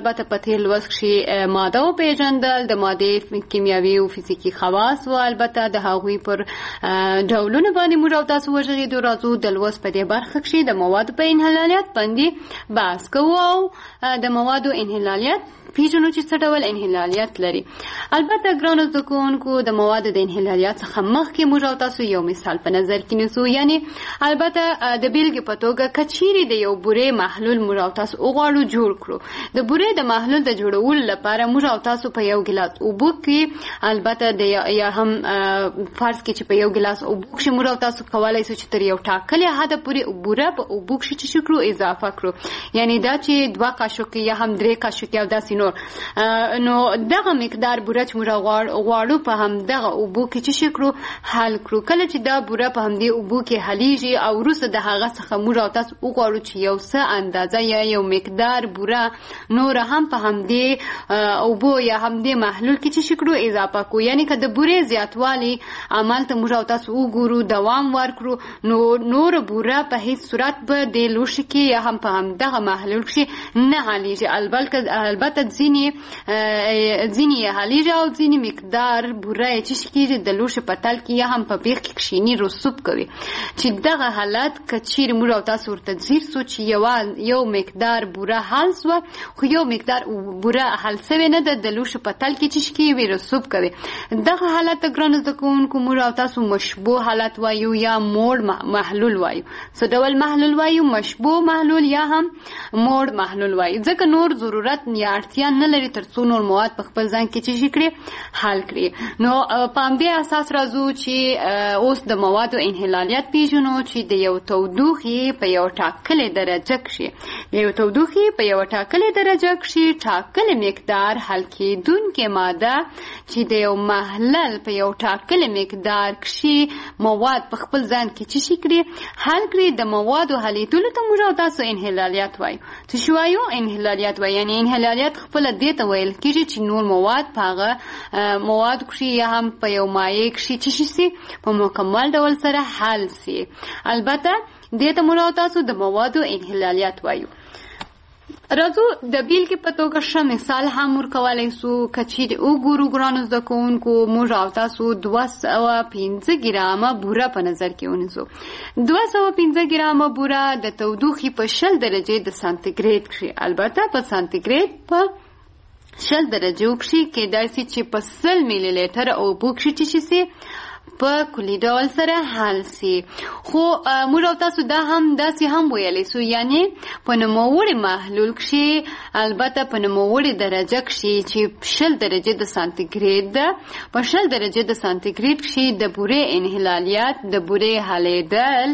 البته په تیر لوست کې ماده او پیژندل د ماده کیمیاوي او فزیکی خواص او البته د هغوی پر ډولونه باندې موږ او تاسو وژغېدو. راځو د لوست په دې برخه کې د موادو په انحلالیت باندې بحث کوو او د موادو انحلالیت پیژنو چې څه ډول انحلالیت لري. البته ګرانو زده کوونکو د موادو د انحلالیت څخه مخکې موږ او تاسو یو مثال په نظر کې نیسو. یعنی البته د بیلګې په توګه کچيري د یو بورې محلول موږ او تاسو وغواړو جوړ کړو. د بورې د محلول د جوړولو لپاره موږ او تاسو په یو ګلاس اوبو کې البته د یا هم فرض کې چې په یو ګلاس اوبو کې موږ او تاسو کولای شو چې تر یو ټاکلې حد پورې بوره په اوبو کې چې کړو اضافه کړو. یعنی دا چې 2 قاشقې یا هم 3 قاشقې او داسې نو دغه مقدار بوره چې موږ غواړو په هم دغه اوبو کې چې کړو حل کړو. کله چې دا بوره په همدې اوبو کې حلیږي او وروسته د هغه څخه موږ او تاسو وغواړو چې یو څه اندازه یا یو مقدار بوره نور هم په همدې اوبو یا همدې محلول کې چې کړو اضافه کړو. یعنی که د بورې زیاتوالی عمل ته موږ او تاسو وګورو دوام ورکړو نو نور بوره په هیڅ صورت به د لوښي کې یا هم په همدغه محلول کې نه حلیږي. البته ځینې حلیږي او ځینې مقدار بوره چې کېږي د لوښي په تل کې یا هم په بیخ کې کښیني رسوب کوي. چې دغه حالت که چیرې موږ او تاسو ورته ځیر سو چې یو مقدار بوره حل سوه خو یو مقدار بوره حل سوې نه ده د لوښي په تل کې چې کېږي رسوب کوي. دغه حالت ته ګرانو زده کوونکو موږ او تاسو مشبوه حالت وایو یا موړ محلول وایو. څه ډول محلول وایو؟ مشبوه محلول یا هم موړ محلول وایو. ځکه نور ضرورت یا اړتیا نه لري تر څو نور مواد په خپل ځان کې چې کړي حل کړي. نو په همدې اساس راځو چې اوس د موادو انحلالیت پیژنو چې د یو تودوخې په یو ټاکلې درجه کې د یو تودوخې په یو ټاکلې درجه کې ټاکلې مقدار حل کېدونکې ماده چې د یو محلل په یو ټاکلې مقدار کې مواد په خپل ځان کې چې کړي حل کړي د موادو حلیدلو ته موږ تاسو انحلالیت وایو. څه شو وایو؟ انحلالیت وایو. یعنی انحلالیت خپل دې ته ویل کېږي چې نور مواد په هغه مواد کې یا هم په یو مایع کې چې شي په مکمل ډول سره حل سي. البته دې ته موږ تاسو د موادو انحلالیت وایو. راځو د بیلګې په توګه ښه مثال هم ورکولی سو. که چیرې وګورو ګرانو زده کوونکو موږ او تاسو 215 ګرامه بوره په نظر کې ونیسو. 215 ګرامه بوره د تودوخې په 0 درجې د سانتیګریډ کې البته په سانتیګریډ په 0 درجو کې کېدای شي چې په 100 میلی لیټر اوبو کې چې سي په کلی ډول سره حل سي. خو موږ او تاسو دا هم داسې هم ویلی سو یعنی په نوموړي محلول کې البته په نوموړي درجه کې چې 0 درجې د سانتیګریډ ده په 0 درجې د سانتیګریډ کې د بورې انحلالیت د بورې حلیدل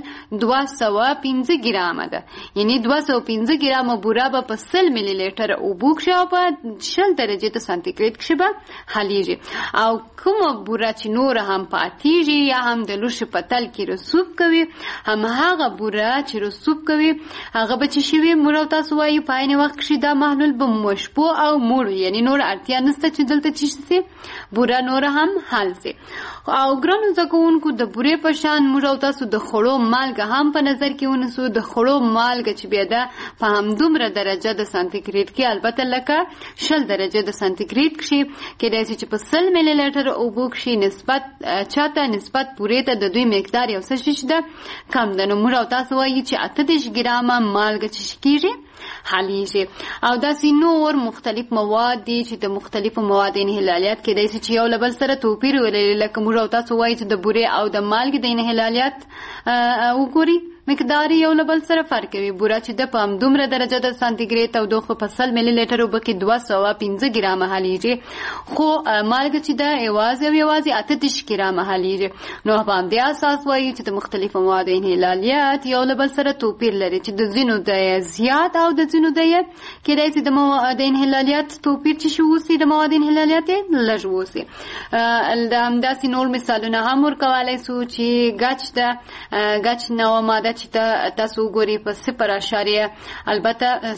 215 ګرامه ده. یعنی 215 ګرامه بوره به په 100 میلی لیټر اوبو کې او په 0 درجې د سانتیګریډ کې به حلیږي. او کومه بوره چې نور هم پاتې یا هم د لوښي په تل کې رسوب کوي هم هغه بوره چې رسوب کوي هغه به چې شوي موږ او تاسو وایو په عین وخت کې دا محلول به مشبوه او موړ یعنی نور اړتیا نشته چې دلته چې سي بوره نور هم حل سي. او ګرانو زده کوونکو د بورې په شان موږ او تاسو د خوړو مالګه هم په نظر کې ونیسو. د خوړو مالګه چې بیا ده په همدومره درجه د سانتیګریډ کې البته لکه 0 درجه د سانتیګریډ کې کېدای شي چې په 100 میلی لیټر اوبو کې نسبت چاته نسبت پورې ته د دوی مقدار یو څه شي ده کم ده. نو موږ او تاسو وایي چې 28 ګرامه مالګه چې کېږي حلیږي. او داسې نور مختلف مواد دي چې د مختلفو مواد انحلالیت کېدای شي چې یو له بل سره توپیر ولري. لکه موږ او تاسو وایي چې د بورې او د مالګې د انحلالیت وګوري مقدار یو له بل سره فرق کوي. بوره چې د په همدومره درجه د سانتیګریډ تودوخه په 100 میلی لیټر اوبه کې 215 ګرامه حلیږي. خو مالګه چې ده یوازې 28 ګرامه حلیږي. نو په همدې اساس وایي چې د مختلفو موادو انحلالیت یو له بل سره توپیر لري چې د ځینو د زیات او د ځینو د کېدای شي د انحلالیت توپیر چې شو اوسي د مواد انحلالیت لږ اوسي. د همداسې نور مثالونه هم ورکولی سو چې ګچ نوعه ماده چې تاسو وګورئ په 0.2 البته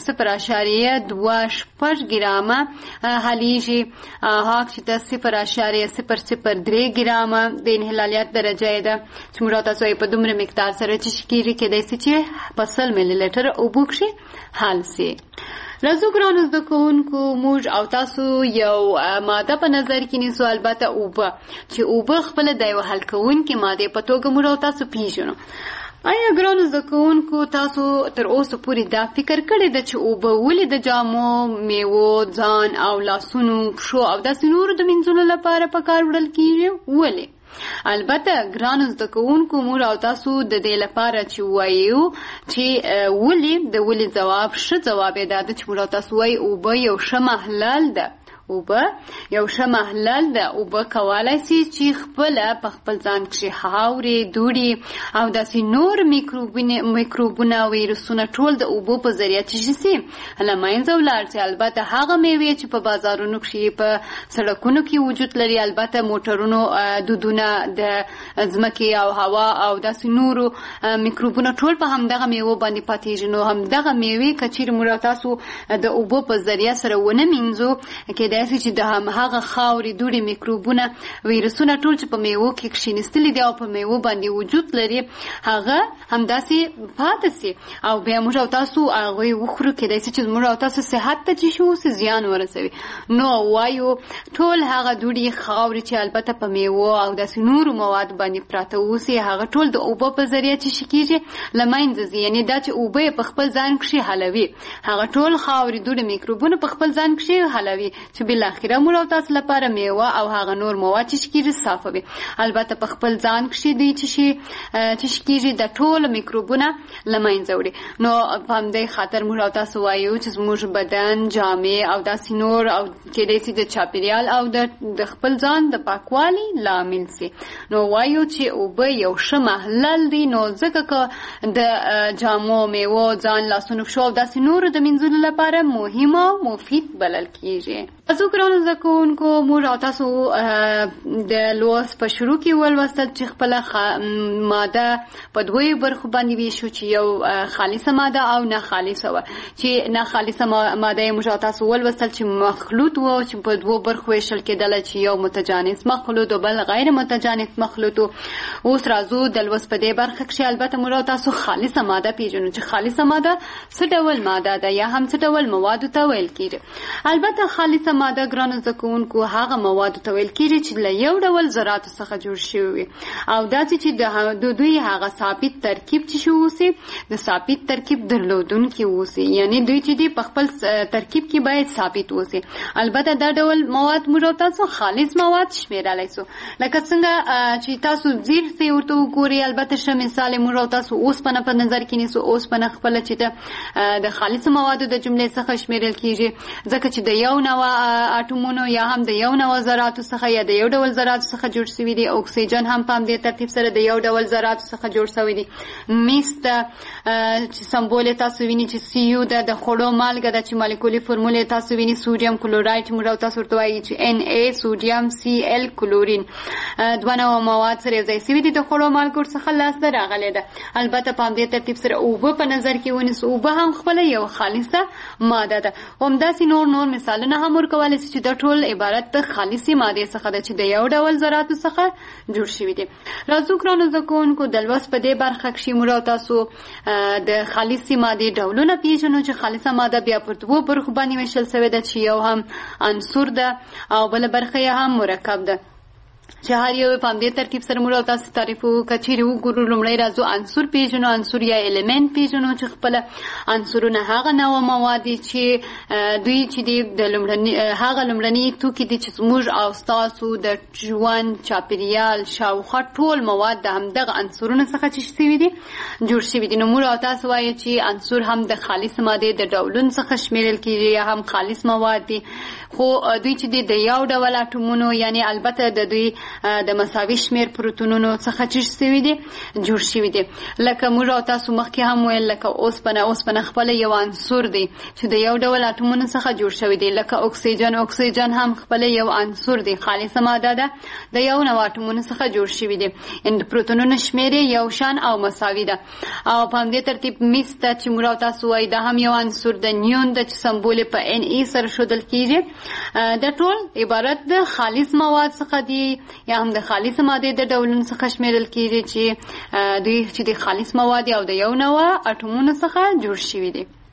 0.25 ګرامه حلیږي. هاک چې د 0.003 ګرامه د انحلالیت درجه ده چې موږ تاسو په دومره مقدار سره چې کېږي کېدای شي چې په 100 میلی لیټر اوبو کې حل سي. راځو ګرانو زده کوونکو موږ او تاسو یو ماده په نظر کې نیسو، البته اوبه، چې اوبه خپله د یو حل کوونکې مادې په توګه موږ او تاسو پیژنو. آیا ګرانو زده کوونکو تاسو تر اوسه پورې دا فکر کړی ده چې اوبه ولې د جامو، میوو، ځان او لاسونو، پښو او داسې نورو د مینځلو لپاره په کار وړل کیږي؟ ولې؟ البته ګرانو زده کوونکو موږ او تاسو د دې لپاره چې وایو چې ولې، د ولې ځواب ښه ځواب یې دا ده چې موږ او تاسو وایو اوبه یو ښه محلل ده. اوبه یو ښه محلل ده. اوبه کولی شي چې خپله په خپل ځان کښې خاورې، دوړې او داسې نور میکروبونه او ویروسونه ټول د اوبو په ذریعه چې شي له منځه ولاړ شي. البته هغه میوې چې په بازارونو کښې، په سړکونو کې وجود لري، البته موټرونو دودونه، د ځمکې او هوا او داسې نورو میکروبونه ټول په همدغه میوو باندې پاتېږي. نو همدغه میوې که چیرې موږ تاسو د اوبو په ذریعه سره ونه مینځو، داسې چې د هغه خاورې، دوړې، میکروبونه، ویروسونه ټول چې په میوو کې کښېنستلي دي او په میوو باندې وجود لري، هغه همداسې پاتې سي او بیا موږ او تاسو هغوی وخورو. کیدای شي چې موږ او تاسو صحت ته چې شي اوسي زیان ورسوي. نو وایو ټول هغه دوړې، خاورې چې البته په میوو او داسې نورو مواد باندې پراته اوسي، هغه ټول د اوبو په ذریعه چې شي کېږي له منځه ځي. یعنې دا چې اوبه یې په خپل ځان کښې حلوي، هغه ټول خاورې، دوړې، میکروبونه په خپل ځان کښې حلوي چې بالاخره موږ او تاسو لپاره میوه او هغه نور مواد چې کېږي صافوي. البته په خپل ځان کښې دوی چې کېږي د ټولو میکروبونه له منځه وړي. نو په همدې خاطر موږ او تاسو وایو چې زموږ بدن، جامې او داسې نور او کېدای شي د چاپېریال او د خپل ځان د پاکوالي لامل سي. نو وایو چې اوبه یو ښه محلل دي. نو ځکه که د جامو، میوو، ځان، لاسونو، پښو او داسې نورو د مینځلو لپاره مهم او مفید بلل کېږي. تاسو ګرانو زده کوونکو موږ او تاسو د لوست په شروع کې ولوستل چې خپله ماده په دوی برخو باندې ویشو، چې یو خالصه ماده او نه خالصه وه. چې نه خالصه ماده یې موږ او تاسو ولوستل چې مخلوط و، چې په دوو برخو ویشل کېدله، چې یو متجانس مخلوط او بل غیر متجانس مخلوط و. اوس راځو د لوست په دې برخه کښې البته موږ او تاسو خالصه ماده پیژنو چې خالصه ماده څه ډول ماده ده یا هم څه ډول موادو ته ویل کېږي. البته خالصه ماده ګرانو زده کوونکو هغه موادو ته ویل کېږي چې له یو ډول ذراتو څخه جوړ شوي وي او داسې چې د دوی هغه ثابت ترکیب چې شي اوسي، د ثابت ترکیب درلودونکي اوسي. یعنی دوی چې دي په خپل ترکیب کې باید ثابت اوسي. البته دا ډول مواد موږ او تاسو خالص مواد شمیرلی سو. لکه څنګه چې تاسو زیر سي ورته وګورئ. البته ښه مثال موږ او تاسو اوسپنه په نظر کې نیسو. اوسپنه خپله چې د خالص موادو د جملې څخه شمیرل کېږي، ځکه چې د یو نوع اټومونو یا هم د یو نوع ذراتو څخه یا د یو ډول ذراتو څخه جوړ شوي دي. اکسیجن هم په همدې ترتیب سره د یو ډول ذراتو څخه جوړ شوی دي. میس ته چې سمبول یې تاسو وینئ چې CU ده، د خوړو مالګه ده چې مالیکولي فرمول یې تاسو وینئ سوډیم کلوراید، چې موږ او تاسو ورته وایي چې Na سوډیم Cl کلورین. دوه نوع مواد سره یو ځای شوي دي د خوړو مالګو څخه لاسته راغلی ده. البته په همدې ترتیب سره اوبه په نظر کې ونیسو. اوبه هم خپله یو خالصه ماده ده. همداسې نور مثالونه هم ورکولی شي چې دا ټول عبارت د خالصې مادې څخه ده چې د یو ډول ذراتو څخه جوړ شوي دي. راځو ګرانو زده کوونکو د لوست په دې برخه کښې موږ او تاسو د خالصې مادې ډولونه پیژنو چې خالصه ماده بیا پر دوو برخو باندې ویشل شوې ده، چې یو هم عنصر ده او بله برخه یې هم مرکب ده. چې هر یو په همدې ترکیب سره موږ او تاسو تعریف وکړو. که چیرې وګورو لومړی راځو عنصر پیژنو. عنصر یا الیمنټ پیژنو چې خپله عنصرونه هغه نوع مواد دي چې دوی چې دي د هغه لومړني توکي دي چې زموږ او ستاسو د ژوند، چاپېریال، شاوخوا ټول مواد د همدغه عنصرونو څخه چې شوي دي جوړ شوي دي. نو موږ او تاسو وایو چې عنصر هم د خالص مادې د ډولونو څخه شمیرل کېږي یا هم خالص مواد دي. خو دوی چې دي د یو ډول اټومونو، یعنی البته د دوی د مساوي شمیر پروتونونو څخه چې شوي دي جوړ شوي دي. لکه موږ او تاسو مخکې هم ویل، لکه اوسپنه خپله یو عنصر دی چې د یو ډول اټومونو څخه جوړ شوی دی. لکه اکسیجن هم خپله یو عنصر دی، خالصه ماده ده، د یو نوع اټومونو څخه جوړ شوي دي. د پروتونونو شمیر یو شان او مساوي ده. او په همدې ترتیب میس ته چې موږ او تاسو وایي دا هم یو عنصر ده. نیون ده چې سمبول په Na سره ښودل کېږي. دا ټول عبارت د خالص مواد څخه دي یا هم د خالص مادې د ډولونو څخه شمیرل کېږي چې دوی چې د خالص مواد او د یو نوع اټومونو څخه جوړ شوي دي.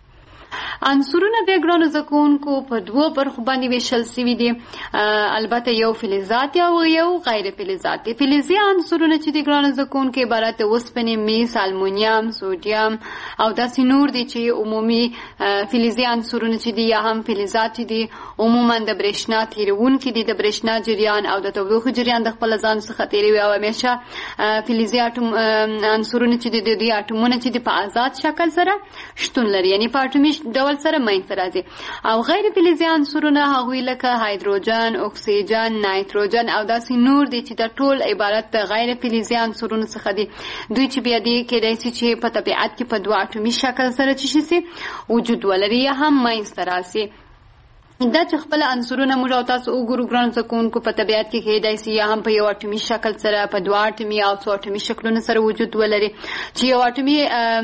عنصرونه بیا ګرانو زده کوونکو په دوو برخو باندې ویشل سوي دي. البته یو فلزات او یو غیر فلزات دي. فلزي عنصرونه چې دي ګرانو زده کوونکو عبارت د اوسپنې، میس، المونیم، سوډیم او داسې نور دي چې عمومي فلزي عنصرونه چې دي یا هم فلزات چې دي عموما د برېښنا تیروونکي دي، د برېښنا جریان او د تودوخې جریان د خپل ځان څخه تیروي او همیشه فلزي عنصرونه چې دي د دوی اټومونه چې دي په آزاد شکل سره شتون لري، یعنی په اټومي ډول سره منځته راځي. او غیر فلزي عنصرونه هغوی لکه هایدروجن، اکسیجن، نایتروجن او داسې نور دي چې د ټول عبارت د غیر فلزي عنصرونو څخه دي. دوی چې بیا دي کېدای شي چې په طبیعت کې په دوه اټومي شکل سره چې شي وجود ولري یا هم منځته راسي. دا چې خپل عنصرونه موږ او تاسو وګورو ګرانو زده کوونکو په طبیعت کې کېدای شي یا هم په یو اټومي شکل سره، په دوه اټومي او څو اټومي شکلونو سره وجود ولري. چې یو اټومي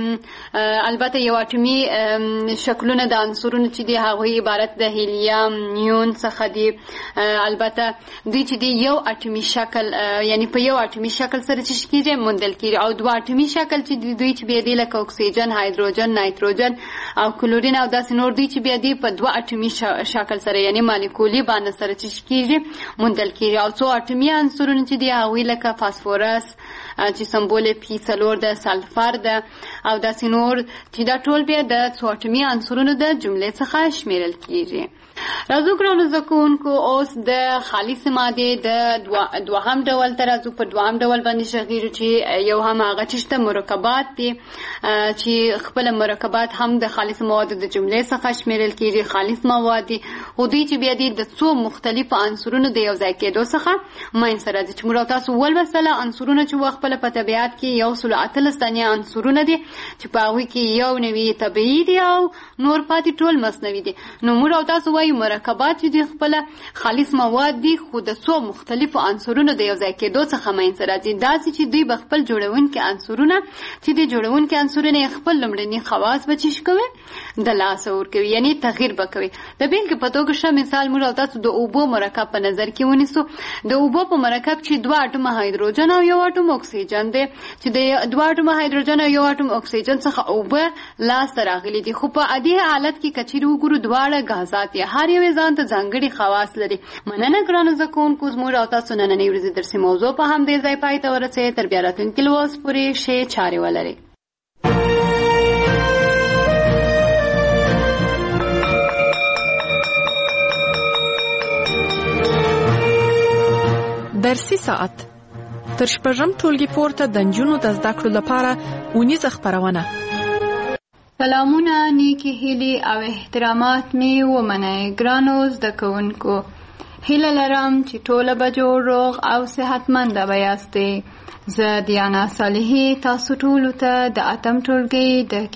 البته یو اټومي شکلونه د عنصرونو چې دي هغوی عبارت د هیلیم، نیون څخه دي. البته دوی چې دي یو اټومي شکل یعنی په یو اټومي شکل سره چې کېږي موندل کېږي، او دوه اټومي شکل چې دوی چې بیا دي لکه اکسیجن، هایدروجن، نایتروجن او کلورین او داسې نور دوی چې بیا دي په دوه اټومي شکل سره یعنی مالیکولي باندې سره چې کېږي موندل کېږي. او څو اټومي عنصرونه چې دي هغوی لکه فاسفورس چې سمبول P4 د سلفر ده او داسې نور چې دا ټول بیا د څو اټومي عنصرونو د جملې څخه شمیرل کېږي. راځو ګرانو زده کوونکو اوس د خالص مادې د دوهم ډول ته راځو. په دوهم ډول باندې شغیږو چې یو هم هغه چې مرکبات دي چې خپل مرکبات هم د خالص موادو د جملې څخه شمیرل کېږي. خالص مواد دي خو دوی چې بیا دي د څو مختلفو عنصرونو د یو ځای کېدو څخه منځته راځي. چې موږ تاسو ولوستله عنصرونه چې خپل په طبیعت کې 113 دانې عنصرونه دي چې په هغوی کې یو نوي طبیعي دي او نور پاتې ټول مصنوعي دي. نو موږ تاسو وایو مرکبات چې دي خپل خالص مواد دي خو د څو مختلفو عنصرونو د یو ځای کېدو څخه منځته راځي. داسې چې دوی به خپل جوړونکي عنصرونه چې دي جوړونکي عنصرونه خپل لومړني خواص به چیش کوي د لاسه ورکوي، یعنی تغییر به کوي. د بېلګې په توګه ښه مثال موږ تاسو د اوبو مرکب په نظر کې ونیسو. د اوبو په مرکب چې دوه اټومه هایدروجن او یو اټوم اکسیجن دی، چې د دوه اټومه هایدروجن او یو اټوم اکسیجن څخه اوبه لاسته راغلي دي. خو په عادي حالت کې که چیرې وګورو دواړه غازات دي، هر یو ځان ته ځانګړي خواص لري. مننه ګرانو زده کوونکو، زموږ او تاسو نننۍ ورځې درسي موضوع په همدې ځای پای ته ورسېد. تر بیا راتلونکي لوست پورې ښې چارې ولرئ. درسي ساعت تر شپږم ټولګي پورته د نجونو د زده کړو لپاره اونیزه خپرونه. سلامونه، نیکی هیلې او احترامات می ومنئ ګرانو زده کوونکو. هیله لرم چې ټوله به جوړ، روغ او صحتمنده به یاستئ. زه دیانا صالحي تاسو ټولو ته د اتم ټولګي د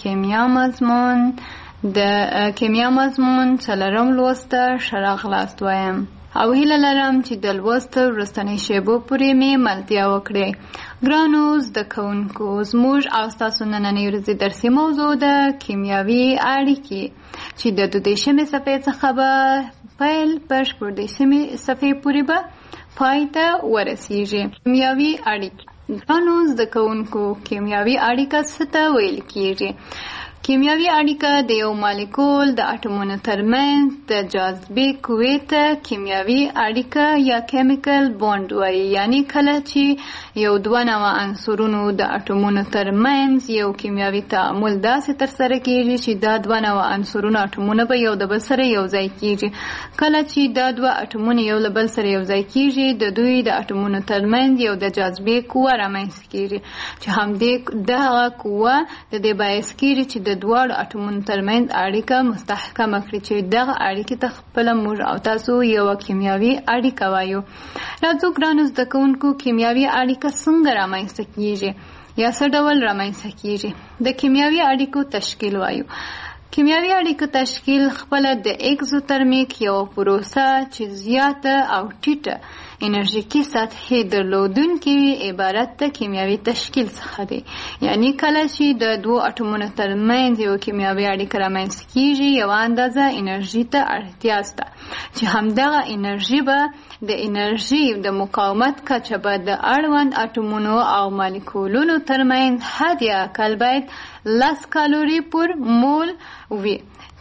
کیمیا مضمون څلورم لوست ته ښه راغلاست وایم او هیله لرم چې د لوست وروستنۍ شیبو پورې مې ملتیا وکړئ. ګرانو زده کوونکو، زموږ او ستاسو نننۍ ورځې درسي موضوع د کیمیاوي اړیکې چې د 22مې صفحې څخه به پیل پر 14مې صفحې پورې به پای ته ورسیږي. کیمیاوي اړیکې. ګرانو زده کوونکو، کیمیاوي اړیکه څه ته ویل کېږي؟ کیمیاوي اړیکه د یو مالیکول د اټومونو ترمنځ د جاذبې قوې ته کیمیاوي اړیکه یا کیمیکل بوند وایي. یعنی کله چې یو دوه نوع عنصرونو د اټومونو ترمنځ یو کیمیاوي تعامل داسې ترسره کېږي چې دا دوه نوع عنصرونو اټومونه به یو د بل سره یو ځای کېږي. کله چې دا دوه اټومونه یو له بل سره یو ځای کېږي د دوی د اټومونو ترمنځ یو د جاذبې قوه رامنځته کېږي چې همدې دغه قوه د دې باعث کېږي چې د دواړو اټومونو ترمنځ اړیکه مستحکمه کړي چې دغه اړیکې ته خپله موږ او تاسو یوه کیمیاوي اړیکه وایو. راځو ګرانو زده کوونکو، کیمیاوي اړیکه څنګه رامنځته کېږي یا څه ډول رامنځته کېږي؟ د کیمیاوي اړیکو تشکیل وایو. کیمیاوي اړیکو تشکیل خپله د اکزوترمیک یوه پروسه چې زیاته او ټیټه انرژیکي سطحې درلودونکې وي عبارت د کیمیاوي تشکیل څخه دی. یعنی کله چې د دوو اټومونو ترمنځ یو کیمیاوي اړیکه رامنځته کېږي یوه اندازه انرژي ته اړتیا شته چې همدغه انرژي به د انرژي د مقاومت کچه به د اړوند اټومونو او مالیکولونو ترمنځ حد اقل باید 10 کالوري پر مول وي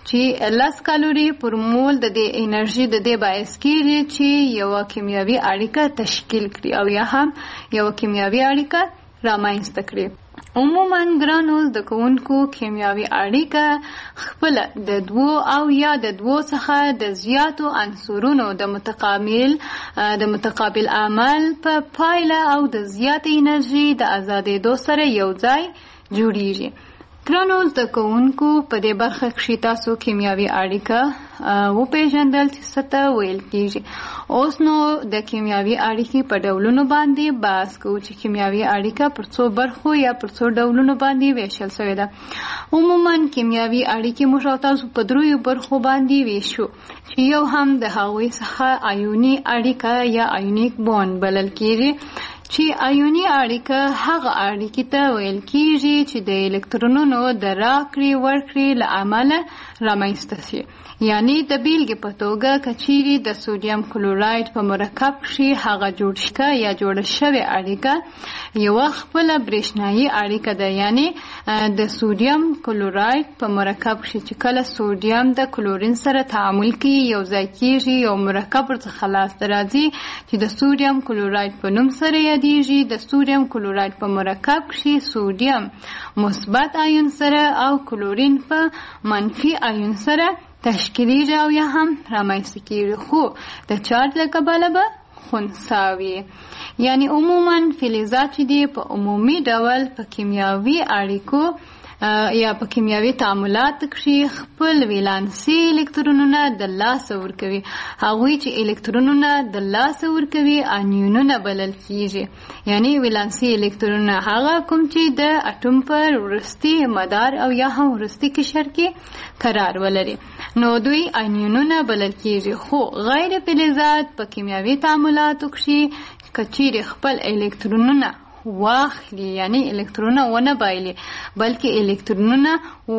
چې 10 کالوري پر مول د دې انرژي د دې باعث کیږي چې یو کیمیاوي اړیکه تشکیل کړي او یا هم یو کیمیاوي اړیکه رامنځته کړي. عموما ګرانو زده کوونکو کیمیاوي اړیکه خپل د دوو او یا د دوو څخه د زیاتو عنصرونو د متقابل عمل په پایله او د زیاتې انرژي د آزادېدو سره یو ځای جوړیږي. ګرانو زده کوونکو په دې برخه کې تاسو کیمیاوي اړیکه وپېژندل چې څه ته ویل کېږي. اوس نو د کیمیاوي اړیکې په ډولونو باندې بحث کوو چې کیمیاوي اړیکه پر څو برخو یا پر څو ډولونو باندې ویشل شوې ده. عموما کیمیاوي اړیکې موږ او تاسو په دریو برخو باندې ویشو چې یو هم د هغوی څخه آیوني اړیکه یا آیونیک بوند بلل کېږي چې آیوني اړیکه هغه اړیکې ته ویل کېږي چې د الکترونونو د راکړې ورکړې له امله رامنځته شي. یعنی د بیلګې په توګه که چیرې د سودیم کلوراید په مرکب کښې هغه جوړه شوې اړیکه یوه خپله برېښنایي اړیکه ده. یعنی د سودیم کلوراید په مرکب کښې چې کله سودیم د کلورین سره تعامل کوي یو ځای کېږي یو مرکب ورڅخه لاسته راځي چې د سودیم کلوراید په نوم سره یادېږي. د سودیم کلوراید په مرکب کښې سودیم مثبت آیون سره او کلورین په منفي آیون سره تشکیلیږي او یا هم رامنځته کېږي خو د چارج له کبله به خنثی وي. یعنی عموما فلزات چې دي په عمومي ډول په کیمیاوي اړیکو یا په کیمیاوي تعاملات کښې خپل ولانسي الکترونونه د لاسه ورکوي. هغوی چې الکترونونه د لاسه ورکوي انیونونه بلل کېږي. یعنی ولانسي الکترونونه هغه کوم چې د اټوم پر وروستي مدار او یا هم وروستي قشر کې قرار ولري نو دوی انیونونه بلل کېږي. خو غیر فلزات په کیمیاوي تعاملاتو کښې که چیرې خپل الکترونونه واخلي یعنی الکترونونه ونه بایلي بلکې الکترونونه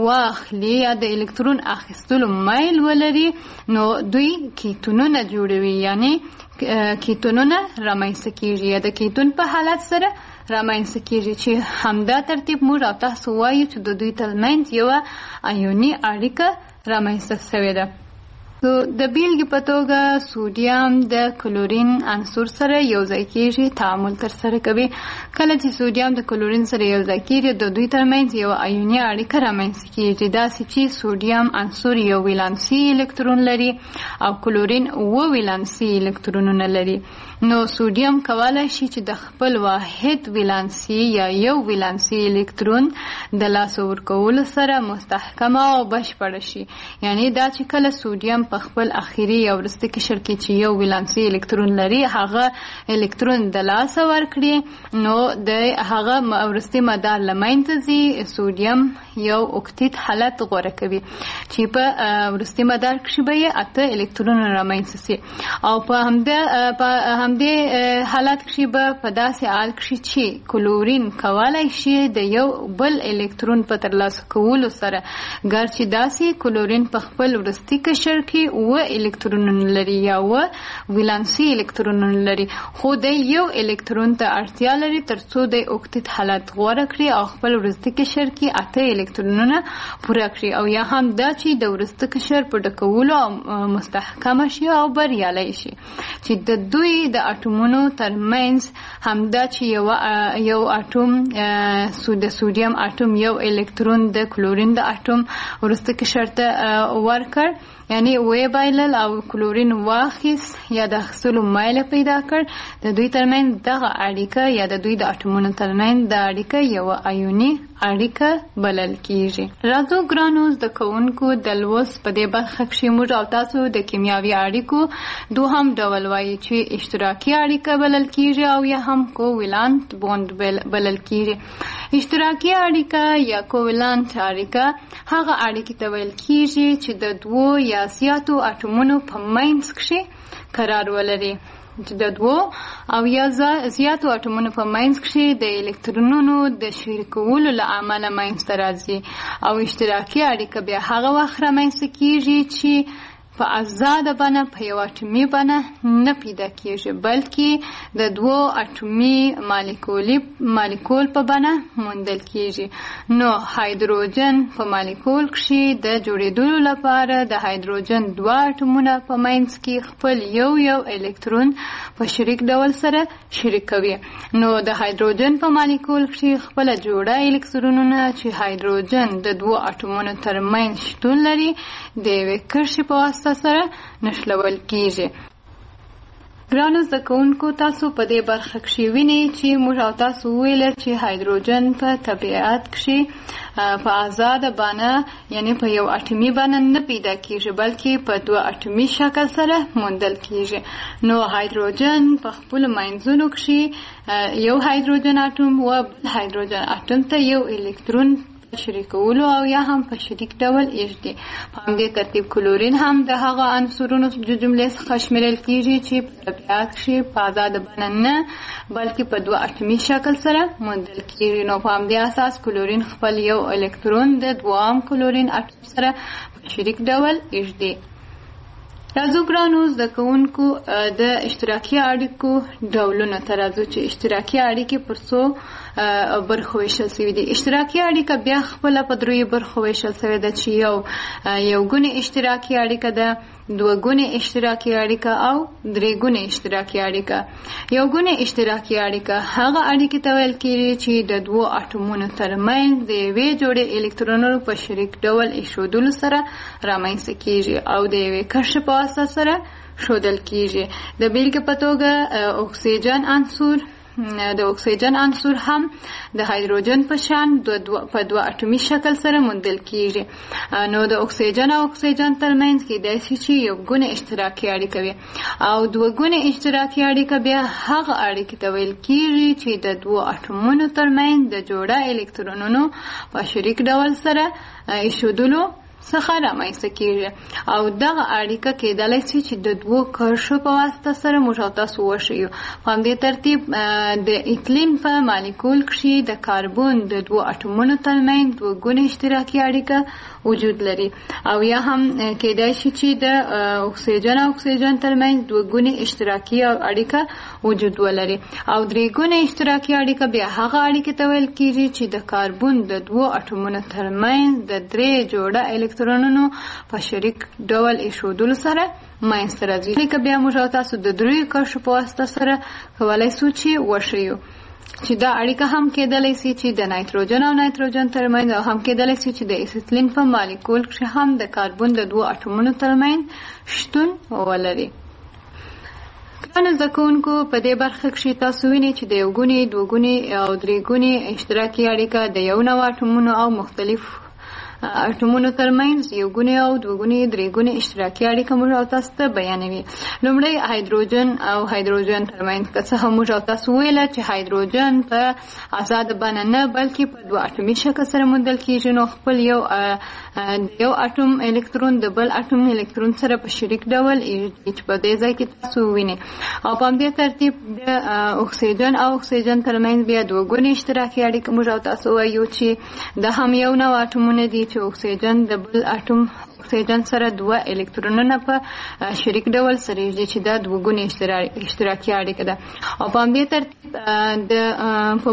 واخلي یا د الکترون اخیستلو میل ولري نو دوی کیتونونه جوړوي. یعنی کیتونونه رامنځته کېږي یا د کیتون په حالت سره رامنځته کېږي چې همدا ترتیب موږ او تاسو وایو چې د دوی ترمنځ یوه آیوني اړیکه رامنځته شوې ده. د بیلګې په توګه سودیم د کلورین عنصر سره یو ځای کېږي تعامل ترسره کوي. کله چې سودیم د کلورین سره یو ځای کېږي د دوی ترمنځ یو آیوني اړیکه رامنځته کېږي داسې چې سودیم عنصر یو ولانسي الکترون لري او کلورین 7 ولانسي الکترونونه لري. نو سودیم کولی شي چې د خپل واحد ولانسي یا یو ولانسي الکترون د لاسه ورکولو سره مستحکمه او بشپړه شي. یعنی دا چې کله سودیم په خپل اخیری یا وروستي قشر کې چې یو ولانسي الکترون لري هغه الکترون د لاسه ورکړي نو د هغه وروستي مدار له منځه ځي. سودیم یو اوکتیت حالت غوره کوي چې په وروستي مدار کښې به یې 8 الکترونونه رامنځته شي او په همدې حالت کښې به په داسې حال کښې چې کلورین کولی شي د یو بل الکترون په ترلاسه کولو سره ګرچې داسې کلورین په خپل وروستي قشر کې 7 الکترونونه لري یا 7 ولانسي الکترونونه لري خو د یو الکترون ته اړتیا لري ترڅو د اوکتیت حالت غوره کړي او خپل وروستي قشر کې 8 الکترونونه پوره کړي او یا هم دا چې د وروستي قشر په ډکولو مستحکمه شي او بریالی شي چې د دوی د اټومونو ترمنځ همدا چې یو اټوم د سودیم اټوم یو الکترون د کلورین د اټوم وروستي قشر ته ورکړ یعنی وی بایلل او کلورین واخیست یا د اخیستلو میله پیدا کړ د دوی ترمنځ دغه اړیکه یا د دوی د اټومونو ترمنځ د اړیکه یوه آیوني اړیکه بلل کېږي. راځو ګرانو زده کوونکو د لوست په دې برخه کښې موږ او تاسو د کیمیاوي اړیکو دوهم ډول وایي چې اشتراکي اړیکه بلل کېږي او یا هم کوولانت بوند بلل کېږي. اشتراکي اړیکه یا کوولانت اړیکه هغه اړیکې ته ویل کېږي چې د دوو یا زیاتو اټومونو په منځ کښې قرار ولري چې د دوو او یا زیاتو اټومونو په منځ کښې د الکترونونو د شریکولو له امله منځته راځي او اشتراکي اړیکه بیا هغه وخت رامنځته کېږي چې په آزاده بڼه په یو اټومي بڼه نه پیدا کیږي بلکې د دوو اټومي مالیکول په بڼه موندل کیږي. نو هایدروجن په مالیکول کښې د جوړېدلو لپاره د هایدروجن دوه اټومونه په منځ کې خپل یو الکترون په شریک ډول سره شریکوي. نو د هایدروجن په مالیکول کښې خپله جوړه الکترونونه چې هایدروجن د دوو اټومونو ترمنځ شتون لري د یوې کرښې په واسطه سره نښلول کیږي. ګرانو زده کوونکو، تاسو په دې برخه کښې وینئ چې موږ او تاسو وویل چې هایدروجن په طبیعت کښې په آزاده بڼه یعنی په یو اټومي بڼه نه پیدا کیږي بلکې په دوه اټومي شکل سره موندل کیږي. نو هایدروجن په خپلو منځونو کښې یو هایدروجن اټوم و بل هایدروجن اټوم ته یو الکترون شریکولو او یا هم په شریک ډول ایږدي. په همدې ترتیب کلورین هم د هغه عنصرونو د جملې څخه شمیرل کیږي چې په طبیعت کښې په آزاده بڼه نه بلکې په دوه اټومي شکل سره موندل کیږي. نو په همدې اساس کلورین خپل یو الکترون د دوام کلورین اټوم سره په شریک ډول ایږدي. راځو ګرانو زده کوونکو د اشتراکي اړیکو ډولونه ته راځو چې اشتراکي اړیکې پر څو برخو ویشل شوي دي. اشتراکي اړیکه بیا خپله په دریو برخو ویشل شوې ده چې یو ګونې اشتراکي اړیکه ده، دوه ګونې اشتراکي اړیکه او درې ګونې اشتراکي اړیکه. یو ګونې اشتراکي اړیکه هغه اړیکې ته ویل کېږي چې د دوو اټومونو ترمنځ د یوې جوړې الکترونونو په شریک ډول ایښودلو سره رامنځته کېږي او د یوې کرښې په واسطه سره ښودل کېږي. د بېلګې په توګه د اکسیجن عنصر هم د هایدروجن په شان په دوه اټومي شکل سره موندل کیږي. نو د اکسیجن او اکسیجن ترمنځ کېدای شي چې یو ګونې اشتراکي اړیکه وي او دوه ګونې اشتراکي اړیکه بیا هغه اړیکې ته ویل کیږي چې د دوو اټومونو ترمنځ د جوړه الکترونونو په شریک ډول سره ایښودلو څخه رامنځته کیږي او دغه اړیکه کېدلی شي چې د دوو کرښو په واسطه سره موږ او تاسو وښیو. په همدې ترتیب د ایتلین په مالیکول کښې د کاربون د دوو اټومونو ترمنځ دوه ګونې اشتراکي اړیکه وجود لري او یا هم کېدای شي چې د اکسیجن او اکسیجن ترمنځ دوه ګونې اشتراکي اړیکه وجود ولري او درې ګونې اشتراکي اړیکه بیا هغه اړیکې ته ویل کېږي چې د کاربون د دوو اټومونو ترمنځ د درې جوړه الکترونونو په شریک ډول ایښودلو سره منځته راځي. لکه بیا موږ او تاسو د دریو کرښو په واسطه سره کولی شو چې وښیو چې دا اړیکه هم کېدلی شي چې د نایتروجن او نایتروجن ترمنځ او هم کېدلی شي چې د اسیتلین په مالیکول کښې هم د کاربون د دوو اټومونو ترمنځ شتون ولري. ګرانو زده کوونکو، په دې برخه کښې تاسو وینئ چې د یو ګونې، دوه ګونې او درې ګونې اشتراکي اړیکه د یو نوع اټومونو او مختلف اټومونو ترمنځ یو ګونې او دوه ګونې درې ګونې اشتراکي اړیکه موږ او تاسو ته بیانوي. لومړی هایدروجن او هایدروجن ترمنځ که څه هم موږ او تاسو ویله چې هایدروجن په آزاده بڼه نه بلکې په دوه اټومي شکل سره موندل کېږي. نو خپل یو اټوم الکترون د بل اټوم الکترون سره په شریک ډول چې په دې ځای کې تاسو وینئ او په همدې ترتیب د اکسیجن او اکسیجن ترمنځ بیا دوه ګونې اشتراکي اړیکه موږ او تاسو وایو چې دا هم یو نوع اټومونه دي چې اکسیجن د بل اټوم اکسیجن سره دوه الکترونونه په شریک ډول سره ایږدي چې دا دوه ګونې اشتراکي اړیکه ده. او په همدې ترتیب په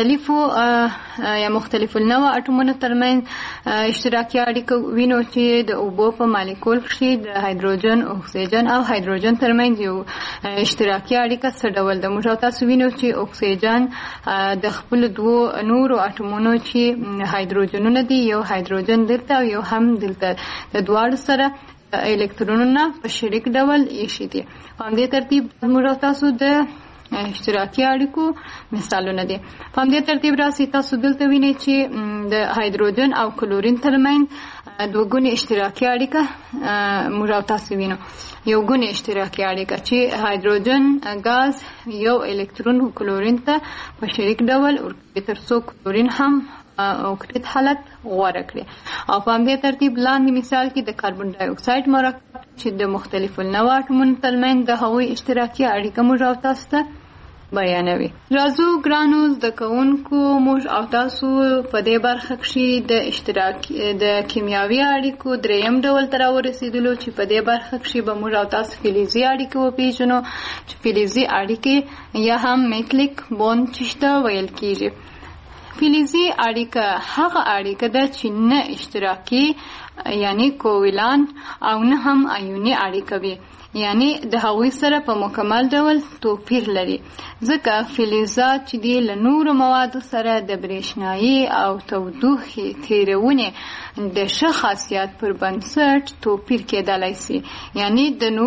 مختلفو النوع اټومونو ترمنځ اشتراکي اړیکه وینو چې د اوبو په مالیکول کښې د هایدروجن، اکسیجن او هایدروجن ترمنځ یو اشتراکي اړیکه څه ډول ده. موږ تاسو وینو چې اکسیجن د خپلو دوو نورو اټومونو چې هایدروجنونه دي، یو هایدروجن دلته او یو هم دلته، د دواړو سره الکترونونه په شریک ډول ایښي دي. په همدې ترتیب موږ تاسو د اشتراکي اړیکو مثالونه دي. په همدې ترتیب راسي تاسو دلته وینئ چې د هایدروجن او کلورین ترمنځ دوه ګونې اشتراکي اړیکه موږ تاسو وینو. یو ګونې اشتراکي اړیکه چې هایدروجن ګاز یو الکترون کلورین ته په شریک ډول ورکوي تر څو کلورین هم اوکتیت حالت غوره کړي. او په همدې ترتیب لاندې مثال کې د کاربن ډای اکساید مرکب چې د مختلفو النوع اټومونو ترمنځ د هغوی اشتراکي اړیکه موږ او تاسو ته بیانوي. راځو ګرانو زده کوونکو موږ او تاسو په دې برخه کې د اشتراک د کیمیاوي اړیکو دریم ډول ته راورسېدلو چې په دې برخه کې به موږ او تاسو فلزي اړیکې وپېژنو چې فلزي اړیکې یا هم میټلیک بوند چې ویل کېږي. فلزي اړیکه هغه اړیکه ده چې نه اشتراکي یعنی کوولان او نه هم آیوني اړیکه وي، یعنی د هغوی سره په مکمل ډول توپیر لري، ځکه فلزات چې دي له نورو موادو سره د برېښنایي او تودوخې تیرونې د ښه خاصیت پر بنسټ توپیر کېدلی سي، یعنی د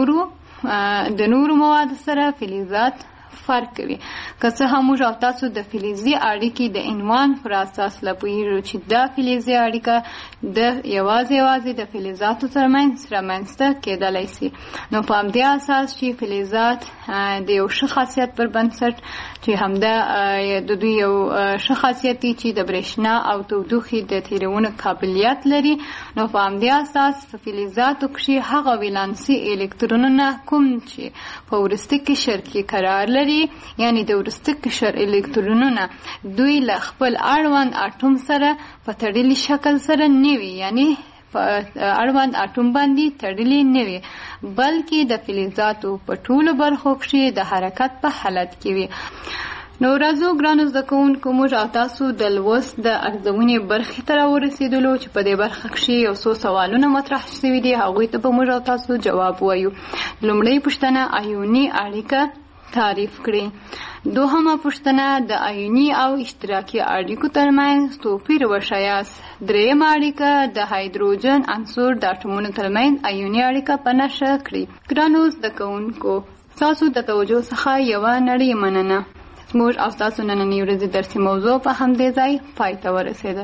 نورو موادو سره فلزات فرق کوي. که څه هم موږ او تاسو د فلزي اړیکې د عنوان پر اساس لپاره چې دا فلزي اړیکه د یوازې د فلزاتو ترمنځ رامنځته کېدلی سي، نو په همدې اساس چې فلزات د یو ښه خاصیت پر بنسټ چې همدا د دوی یو ښه خاصیت دی چې د برېښنا او تودوخې د تیرونې قابلیت لري، نو په همدې اساس په فلزاتو کې هغه ولانسي الکترونونه کوم چې په وروستي قشر کې قرار لري، یعنی د وروستي قشر الکترونونه دوی له خپل اړوند اټوم سره په تړلي شکل سره نه وي، یعنی په اړوند اټوم باندې تړلي نه وي، بلکې د فلزاتو په ټولو برخو کې د حرکت په حالت کې وي. نو راځو ګرانو زده کوونکو موږ او تاسو د لوست د ارزونې برخې ته راورسېدلو چې په دې برخه کې یو څو سوالونه مطرح شوي دي، هغوی ته به موږ او تاسو جواب وایو. لومړۍ پوښتنه آیوني اړیکه تعریف کړئ. دوهمه پوښتنه د آیوني او اشتراکي اړیکو ترمنځ توپیر وښایاست. درېیمه اړیکه د هایدروجن عنصر د اټومونو ترمنځ آیوني اړیکه په نښه کړئ. ګرانو زده کوونکو ستاسو د توجه څخه یوه نړۍ مننه. موږ او ستاسو نننۍ ورځې درسي موضوع په همدې ځای پای ته ورسېده.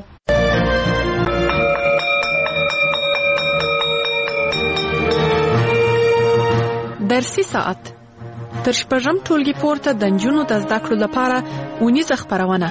درسي ساعت تر شپږم ټولګي پورته د نجونو د زده کړو لپاره اونیزه خپرونه.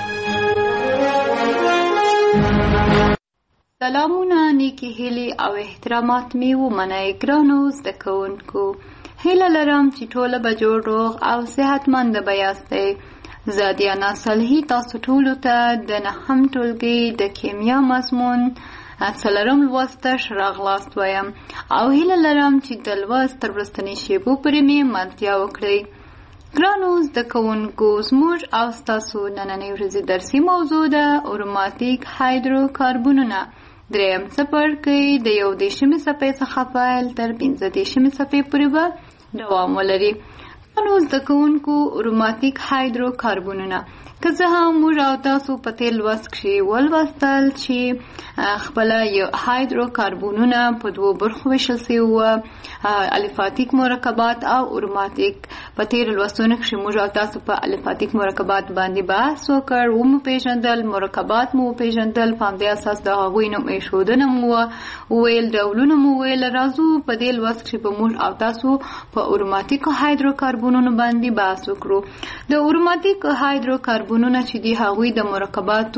سلامونه، نیکې هیلې او احترامات مې ومنئ ګرانو زده کوونکو. هیله لرم چې ټوله به جوړ روغ او صحتمند به یاستئ. زه دیانا صالحي تاسو ټولو ته د نهم ټولګي د کیمیا مضمون څلورم لوست ته راغلاست وایم او هیله لرم چې د لوست تر وروستنۍ شیبو پورې مې ملتیا وکړئ. ګرانو زده کوونکو زموږ او ستاسو نننۍ ورځې درسي موضوع ده اروماتیک هایدروکاربنونه. دریم څپرکی د 11مې صفحې څخه پیل تر 15مې صفحې پورې به دوام ولري. ګرانو زده کوونکو اروماتیک هایدروکاربنونه که څه هم موږ او تاسو په تېر لوست کې ولوستل چې خپله هایدروکاربنونه په دوو برخو ویشل سوي وه، الفاتیک مرکبات او اروماتیک. په تېرو لوستونو کې موږ او تاسو په الفاتیک مرکبات باندې بحث وکړ، ومو پیژندل، مرکبات مو وپیژندل، په همدې اساس د هغوی نوم ایښودنه مو وویل، ډولونه مو وویل. راځو په دې لوست کې به موږ او تاسو په اروماتیکو هایدروکاربنونو باندې بحث وکړو. د اروماتیک هایدروکاربنونو چې دی هغوی د مرکباتو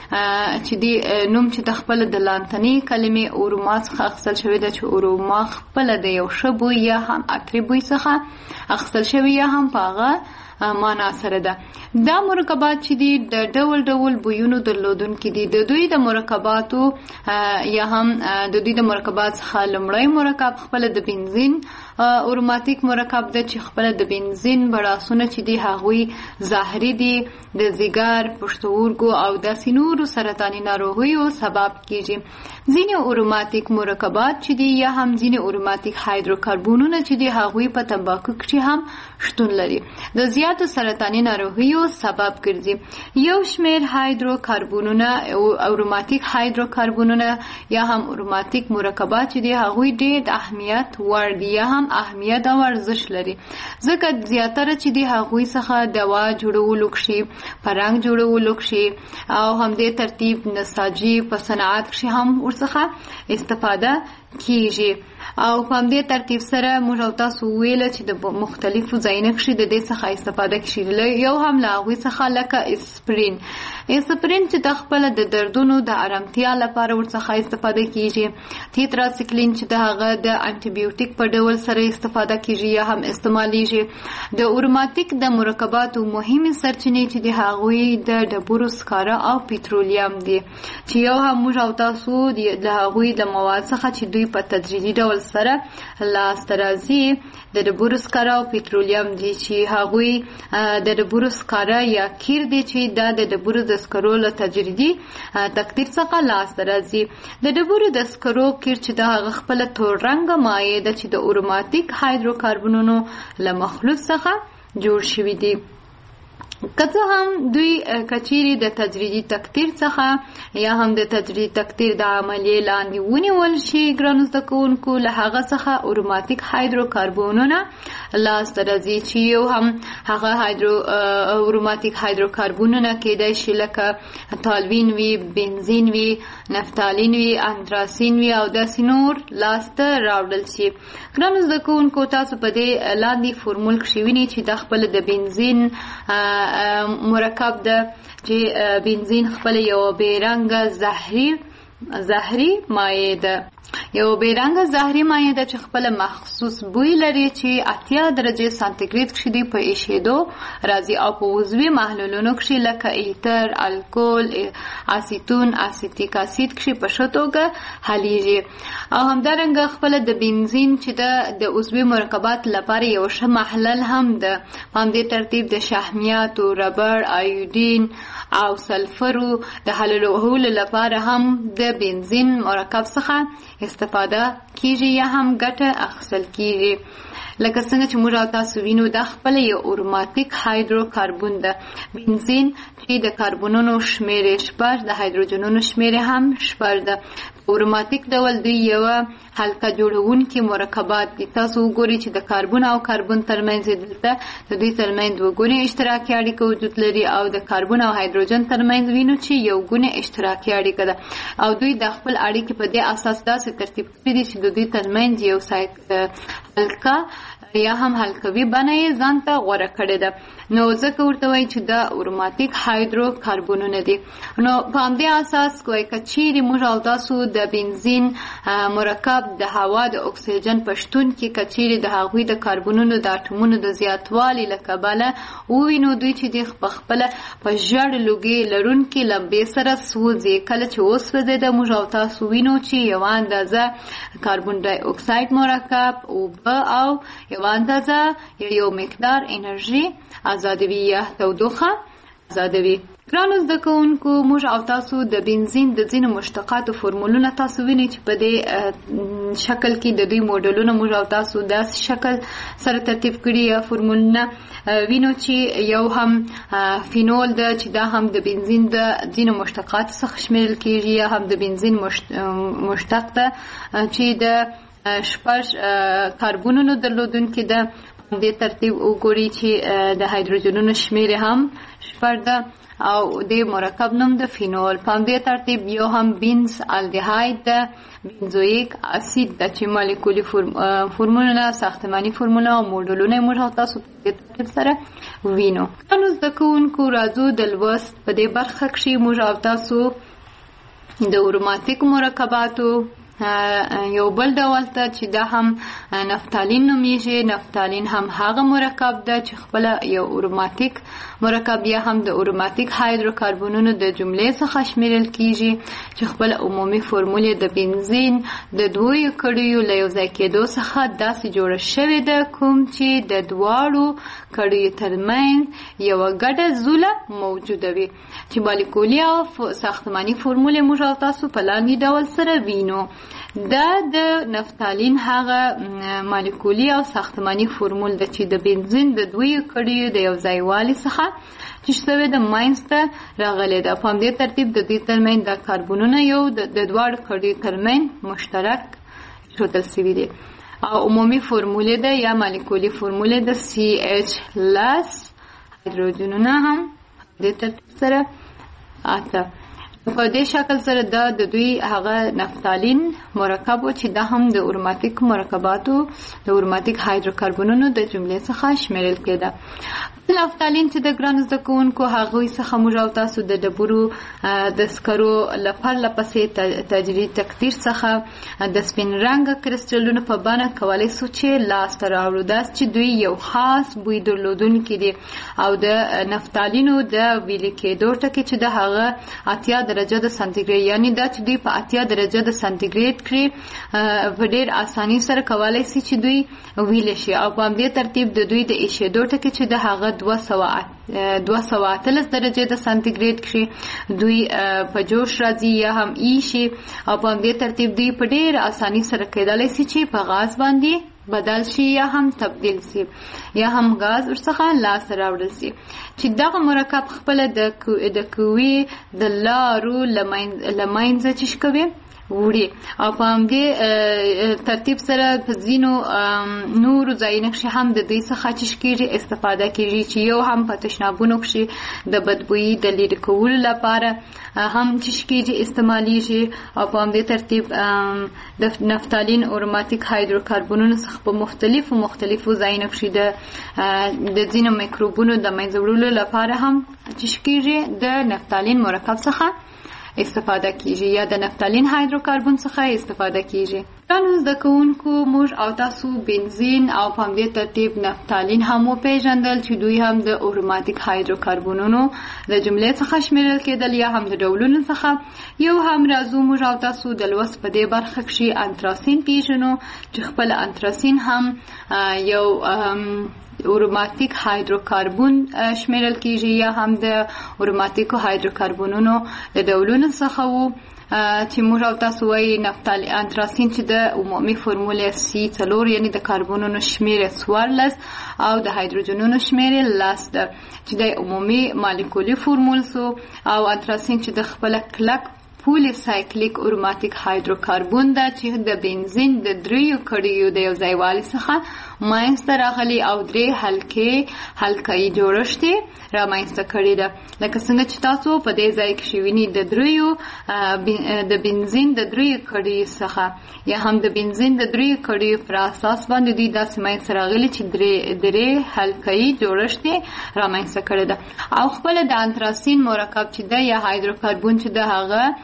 چې دی نوم چې د خپل د لاتیني کلمې اوروما څخه اخیستل شوی ده، چې اوروما خپل د یو ښه بوی یا هم عطري بوی څخه اخیستل شوی یا هم په هغه معنا سره ده. دا مرکبات چې دی د ډول ډول بویونو درلودونکي دي. د دوی د مرکباتو یا هم د دوی د مرکبات څخه لومړی مرکب خپل د بنزین اروماتیک مرکب ده، چې خپل د بنزین بړاسونه چې دی هغوی ظاهري دي، د ځیګر، پښتورګو او داسې نورو سرطاني ناروغیو سبب کیږي. ځینې اروماتیک مرکبات چې دی یا هم ځینې اروماتیک هایدروکاربنونه چې دی هغوی په تنباکو کې هم شتون لري، د زیاتو سرطاني ناروغیو سبب ګرځي. یو شمېر هایدروکاربنونه اروماتیک هایدروکاربنونه یا هم اروماتیک مرکبات چې دی هغوی ډېر د اهمیت وړ دي یا هم اهمیت او ارزښت لري، ځکه زیاتره چې دی هغوی څخه دوا جوړولو کې، پرنګ جوړولو کې او همدې ترتیب نساجي په صنعت کې هم ورڅخه استفاده کیږي. او په همدې ترتیب سره موږ او تاسو ویل چې د مختلفو ځایونو کې د دې څخه استفاده کیږي. یو هم له هغوی څخه لکه اسپرین چې د خپل د دردونو د آرامتیا لپاره ورڅخه استفاده کیږي. تیتراسیکلین چې د هغه د انټي بیوټیک په ډول سره استفاده کیږي یا هم استعمالیږي. د اروماتیک د مرکباتو مهمه سرچینې چې د هغوی د ډبرو سکاره او پټرولیم دي چې یو هم موږ او تاسو د هغوی د مواد څخه چې دوی په تدریجي ډول سره لاسته راځي د ډبرو سکاره او پټرولیم دي چې هغوی د ډبرو سکاره یا کیر دي چې د ډبرو د سکرو له تدریجي تکثیر څخه لاسته راځي. د ډبرو د سکرو کیر چې د هغه خپل تور رنګ مایع ده چې د اروماتیک هایدروکاربنونو له مخلوط څخه جوړ شوی دي. که څه هم دوی کچيري د تدریجي تکثیر څخه یا هم د تدریجي تکثیر د عملیې لاندې ونیول شي ګرانو زده کوونکو له هغه څخه اروماتیک هایدروکاربنونه لاسته راځي چې یو هم هغه اروماتیک هایدروکاربنونه کېدای شي لکه تالوین وي، بنزین وي، نفتالین وي، اندراسین وي او داسې نور لاسته راوړل شي. ګرانو زده کوونکو تاسو په دې لاندې فورمول کې وینئ چې د خپل د بنزین مرکب ده چې بنزین خپل یو بیرنګه زهري مایع ده. یو بیرنګه زهري مایع ده چې خپل مخصوص بوی لري چې 80 درجه سانتیګریډ کې دی په ایشېدو راځي او په عضوي محلولونو کې لکه ایتر، الکول، اسیتون، اسیتیک اسید کې په شتوګه حلیږي. او همدارنګه خپل د بنزین چې د عضوي مرکبات لپاره یو ښه محلل هم ده. په همدې ترتیب د شحمیاتو، ربړ، ایودین او سلفرو د حلولو لپاره هم د بنزین مرکب څخه استفاده کیږي یا هم ګټه اخیستل کیږي. لکه څنګه چې موږ تاسو وینو د خپل یو اروماتیک هایدروکاربن ده. بنزین چې د کاربونونو شمیر 8 د هایدروجنونو شمیر هم 8 ده. اروماتیک ډول دوی یو حلقه جوړونکي مرکبات دي. تاسو وګورئ چې د کاربن او کاربن ترمنځ دلته د دوی ترمنځ دوه ګونې اشتراکي اړیکه وجود لري او د کاربن او هایدروجن ترمنځ وینو چې یو ګونې اشتراکي اړیکه ده او دوی د خپل اړیکې په دې اساس داسې ترتیب کړي دي چې د دوی ترمنځ یو حلقه یا هم حلقوي بڼه یې ځان ته غوره کړې ده. نو ځکه ورته وایي چې دا اروماتیک هایدروکاربنونه دي. نو په همدې اساس کوی که چیرې موږ او تاسو د بنزین مرکب د هوا د اکسیجن په شتون کې که چیرې د هغوی د کاربنونو د اټومونو د زیاتوالي له کبله ووینو دوی چې د خپله په ژړ لوګي لرونکي لمبې سره سوځي. کله چې وسوځي د موږ او تاسو وینو چې یو اندازه کاربن ډای اکساید مرکب اوبه او یو اندازه یو مقدار انرژي آزادوي یا تودوخه آزادوي. ګرانو زده کوونکو موږ او تاسو د بنزین د ځینو مشتقاتو فورمولونه تاسو وینئ چې په دې شکل کې د دوی موډلونه موږ او تاسو داسې شکل سره ترتیب کړي یا فورمولونه وینو چې یو هم فینول ده چې دا هم د بنزین د ځینو مشتقاتو څخه شمیرل کېږي یا هم د بنزین مشتق ده چې د 8 کاربونونو درلودونکي ده. په دې ترتیب وګورئ چې د هایدروجنونو شمیر هم 8 ده او د مرکب نوم د فینول. په دې ترتیب یو هم بنز الډیهاید ده، بنزویک اسید د چې مالیکولي فورمولونه، ساختماني فورموله او موډلونه موږ تاسو په دې ترتیب سره وینو. نو زده کوونکو راځو د لوست په دې برخه کې موږ تاسو د اروماتیک مرکباتو یو بل ډول ته چې دا هم نفتالین نومیږي. نفتالین هم هغه مرکب ده چې خپل یو اروماتیک مرکب یا هم د اروماتیک هایدروکاربنونو د جملې څخه شمیرل کیږي چې خپل عمومي فورمولې د بنزین د دوی کړیو له یو ځای کېدو څخه داسې جوړه شوې ده کوم چې د دواړو کړیو ترمنځ یو ګډه زوله موجوده وي چې مالیکولي او ساختماني فورمولې موږ تاسو په لاندې ډول سره وینو. دا د نفتالین هغه مالیکولي او ساختماني فورمول ده چې د بنزین د دوی کړیو د یو ځایوالي څخه چې شوی د ماینسته راغلی ده. په همدې ترتیب د دې ترمنځ د کاربونونه یو د دواړو کړیو ترمنځ مشترک ایښودل شوي دي او عمومي فورمولې ده یا مالیکولي فورمولې د CH+ هایدروجنونه هم دې ترتیب سره 8. په دې شکل سره د دوی هغه نفتالین مرکب چې دا هم د اروماتیک مرکباتو د اروماتیک هایدروکاربنونو د جملې څخه شمیرل کېده. نفتالین چې د ګران زده کوونکو هغوی څخه موږ او تاسو د ډبرو د سکرو لپاره پسې تجرید تقدیر څخه د سپین رنګ کرسټلونو په بڼه کولای شو چې لاس ته راوړو. دا چې دوی یو خاص بوی درلودونکي دي او د نفتالینو د ویلي کېدو ټکي چې د هغه 80 درجه د سانتیګریډ، یعنی دا چې دوی په 80 درجه د سانتیګریډ کې په ډېر اساني سره کولای شي چې دوی ویل شي او په دې ترتیب د دوی د ایشېدو ټکي چې د هغه 213 درجه د سانتیګریډ کې دوی په جوش راځي یا هم ایشي او په دې ترتیب دوی په ډېر اساني سره کېدای شي چې په غاز باندې بدل شي یا هم تبدیل شي یا هم غاز ورڅخه لاس راوړل شي چې دغه مرکب خپل د کوي د لارو لماینځ چې شکوي وړي او په همدې ترتیب سره په ځینو نورو ځایونو کې هم د دوی څخه چې کېږي استفاده کېږي چې یو هم په تشنابونو کې د بدبویي د لرې کولو لپاره هم چې کېږي استعمالیږي او په همدې ترتیب د نفتالین اروماتیک هایدروکاربنونو څخه په مختلفو ځایونو کې د ځینو میکروبونو د منځه وړلو لپاره هم چې کېږي د نفتالین مرکب څخه استفاده کیږي یا د نفتالین هایدروکاربن څخه استفاده کیږي. نو زده کوونکو موږ او تاسو بنزین او په همدې ترتیب نفتالین هم وپېژندل چې دوی هم د اروماتیک هایدروکاربنونو د جملې څخه شمیرل کېدل یا هم د ډولونو څخه. یو هم راځو موږ او تاسو د لوست په دې برخه کې انتراسین پیژنو چې خپل انتراسین هم یو اروماتیک هایدروکاربن شمیرل کیږي یا هم د اروماتیک هایدروکاربنونو د ډولونو څخه وو چې موږ او تاسو وایي نفتالین انتراسین چې د عمومي فورموله C4 یعنی د کاربونونو شمیر 14 او د هایدروجنونو شمیر 10 ده چې د عمومي مالیکولي فورمول سو او انتراسین چې د خپل کلک پولی سایکلیک اروماتیک هایدروکاربن ده چې د بنزین د دریو کړیو د یو ځایوالي څخه ماینسته راغلي او درې حلقه‌ای جوړښت راماینسته کړي ده. لکه څنګه چې تاسو په دې ځای کې وینئ د دریو د بنزین د دریو کړیو څخه یا هم د بنزین د دریو کړیو پر اساس باندې دوی داسې ماینسته راغلي چې درې حلقه‌ای جوړښت راماینسته کړي ده. او خپل د انتراسین مرکب چې ده یا هایدروکاربن چې ده هغه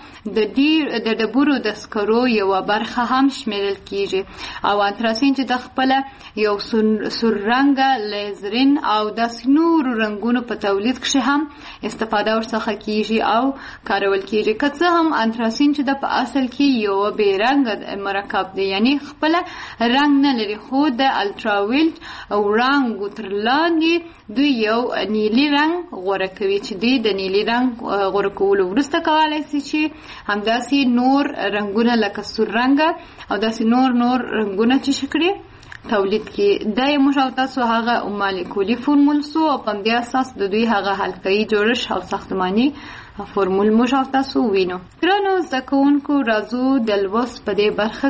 د ډبرو د سکرو یو برخه هم شمیرل کیږي او انتراسین چې د خپل یو سور رنګه لیزرین او د نورو رنگونو په تولید کې هم استفاده ورڅخه کیږي او کارول کیږي. که څه هم انتراسین چې د په اصل کې یو بې رنګه مرکب دی یعنی خپل رنگ نه لري خو د الټراویلټ وړانګو تر لاندې دوی یو نیلي رنگ غوره کوي چې دوی د نیلي رنگ غوره کولو وروسته کولی شي چې همداسې نور رنگونه لکه سور رنګه او داسې نور رنگونه چې شکړي تولید کې دا یې موږ او تاسو هغه مالیکولي فورمول سو او په دې اساس د دوی هغه حلقه‌ای جوړښت او ساختماني فورمول موږ او تاسو وینو. ګرانو زده کوونکو راځو د لوست په دې برخه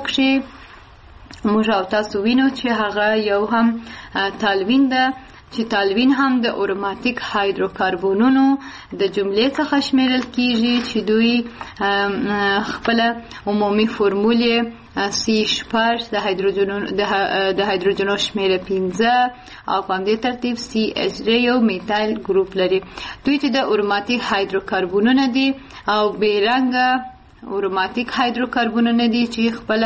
کې موږ او تاسو وینو چې هغه یو هم تالوین ده چې تالوین هم د اروماتیک هایدروکاربنونو د جملې څخه شمیرل کیږي چې دوی خپل عمومي فورموله C8 د هایدروجنو شمیر 15 او په دې ترتیب CH یو میتایل ګروپ لري. دوی چې د اروماتیک هایدروکاربنونه دي او بیرنګ اروماتیک هایدروکاربنونه دي چې خپل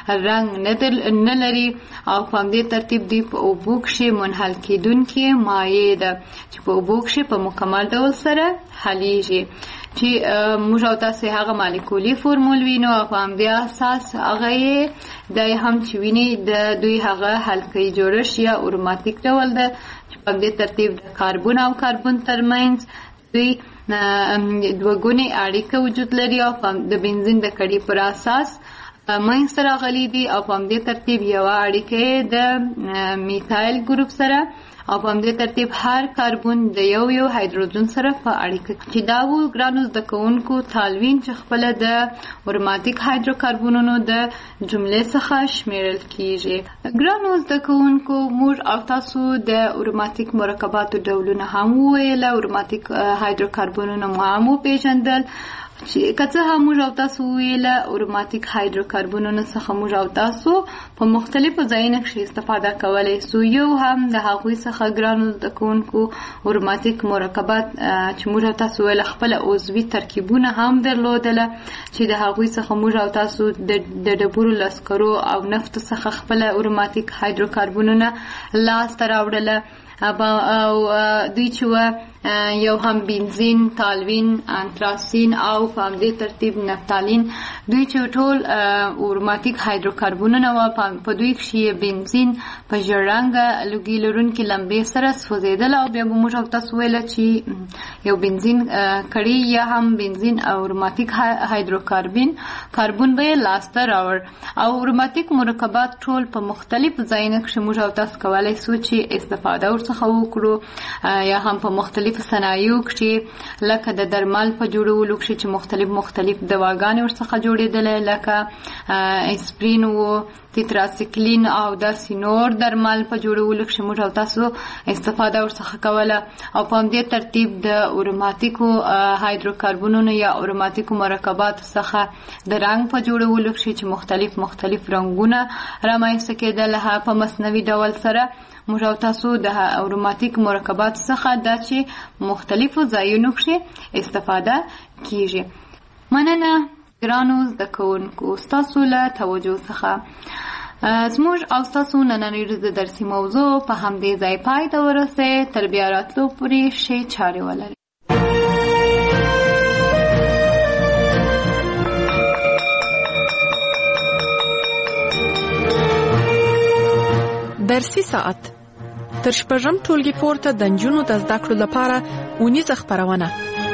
رنګ نه لري او په دې ترتیب دی په اوبو کې منحل کېدونکي مایع ده چې په اوبو کې په مکمل ډول سره حلیږي چې موږ او تاسو هغه مالیکولي فورمول وینو او په دې اساس هغه د هم چې ویني د دوی هغه حلقه‌ای جوړښت یا اروماتیک ډول ده چې په دې ترتیب د کاربن او کاربن ترمنځ دوی دوګونی اړیکه وجود لري او د بنزین د کړي پر اساس منځ راغلي دي او په دې ترتیب یو اړیکه د میتایل ګروپ سره او په دې ترتیب هر کاربن د یو هایدروجن سره په اړیکه کې دا وو. ګرانو زده کوونکو تالوین چې خپل د اروماتیک هایدروکاربنونو د جملې څخه شمیرل کیږي. ګرانو زده کوونکو موږ او تاسو د اروماتیک مرکباتو ډولونه هم ویل، اروماتیک هایدروکاربنونو هم پیژندل چې کڅه هم موږ او تاسو ویل اروماتیک هایدروکاربونونو څخه موږ او تاسو په مختلفو ځایونو کې استفاده کولای سو. یو هم د هغوی څخه ګرانو د کوونکو اروماتیک مرکبات چې موږ او تاسو ویل خپل عضوي ترکیبونه هم درلودل چې د هغوی څخه موږ او تاسو د ډبرو لسکرو او نفت څخه خپل اروماتیک هایدروکاربونونه لاس ته راوړل او دوی چې یو هم بنزین، تالوین، انتراسین او په همدې ترتیب نفتالین دوی چې ټول اروماتیک هایدروکاربونونه و. په دوی کې بنزین په ژېړ رنګه لوګي لرونکي لمبې سره سوځېدل او بیا به موږ او تاسو ویل چې یو بنزین کړي یا هم بنزین او اروماتیک کاربون به لاس ته راوړ. او اروماتیک مرکبات ټول په مختلف ځایونو کې موږ او تاسو کولای سو چې استفاده ورڅخه وکړو یا هم په مختلف صنایعو کې لکه د درمل په جوړولو کې چې مختلف دواګانې ورڅخه جوړېدل لکه اسپرین او تیتراسیکلین او داسې نور درمل په جوړولو کې موږ او تاسو استفاده ورڅخه کوله. او په همدې ترتیب د اروماتیکو هایدروکاربونونو یا اروماتیکو مرکبات څخه د رنګ په جوړولو کې چې مختلف رنګونه رامنځته کېدل په مصنوعي ډول سره. موږ او تاسو د اروماتیک مرکبات څخه د چې مختلفو ځایونو کې استفاده کیږي. مننه ګرانو زده کوونکو ستاسو له توجه څخه. زموږ او ستاسو نننۍ ورځې درسي موضوع په همدې ځای پای ته ورسېد. تر بیا راتلو پورې ښې چارې ولرئ. درسي ساعت تر شپږم ټولګي پورته د نجونو د زده کړو لپاره اونیزه خپرونه.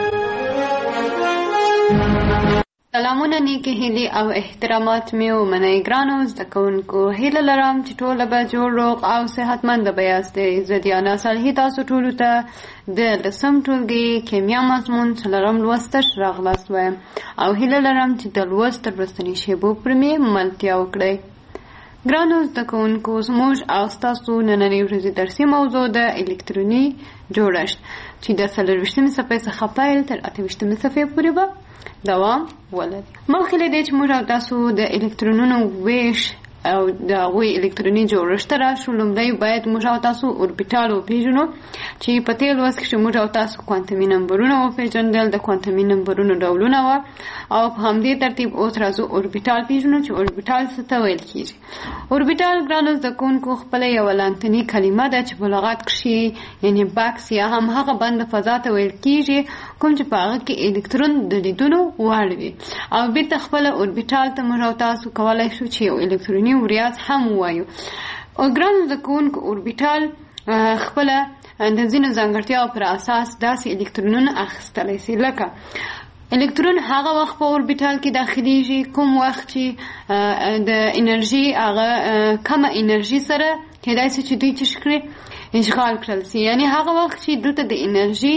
سلامونه، نیکې هیلې او احترامات مې ومنئ. ګرانو زده کوونکو، هیله لرم چې ټوله به جوړ روغ او صحتمند به یاستئ. زه دیانا صالحي تاسو ټولو ته د 10م ټولګي کیمیا مضمون 4م لوستش راغلاست وایم او هیله لرم چې د لوست تر وروستنۍ شېبو پورې مې ملتیا وکړئ. ګرانو زده کوونکو، زموږ او ستاسو نننۍ ورځې درسي موضوع د الکتروني جوړښت چې د 24مې صفحې څخه پیل تر 28مې صفحې پورې به دوام ولري. مخکې له دې چې موږ او تاسو د الکترونونو ویش او د هغوی الکتروني جوړښت ته راشو، لومړی باید موږ او تاسو اوربیټال وپېژنو چې په تېر لوست کې موږ او تاسو کوانتمي نمبرونه وپېژندل، د کوانتمي نمبرونو ډولونه وه او په همدې ترتیب اوس راځو اوربیټال پېژنو چې اوربیټال څه ته ویل کېږي. اوربیټال ګرانو زده کوونکو خپله یوه لانتني کلمه ده چې په لغت کښې یعنې بکس یا هم هغه بنده فضا ته ویل کېږي کوم چې په هغه کې الکترون د لیدلو وړ وي. او بېرته خپله اوربیټال ته موږ او تاسو کولی شو چې یو الکتروني وریاض هم ووایو. ګرانو زده کوونکو، اوربیټال خپله د ځینو ځانګړتیاو پر اساس داسې الکترونونه اخیستلی سي. لکه الکترون هغه وخت په اوربیټال کې داخلیږي کوم وخت چې د انرژي هغه کمه انرژي سره کېدای سي چې دوی څه کړي اشغال کړل سي، یعنی هغه وخت چې دلته د انرژي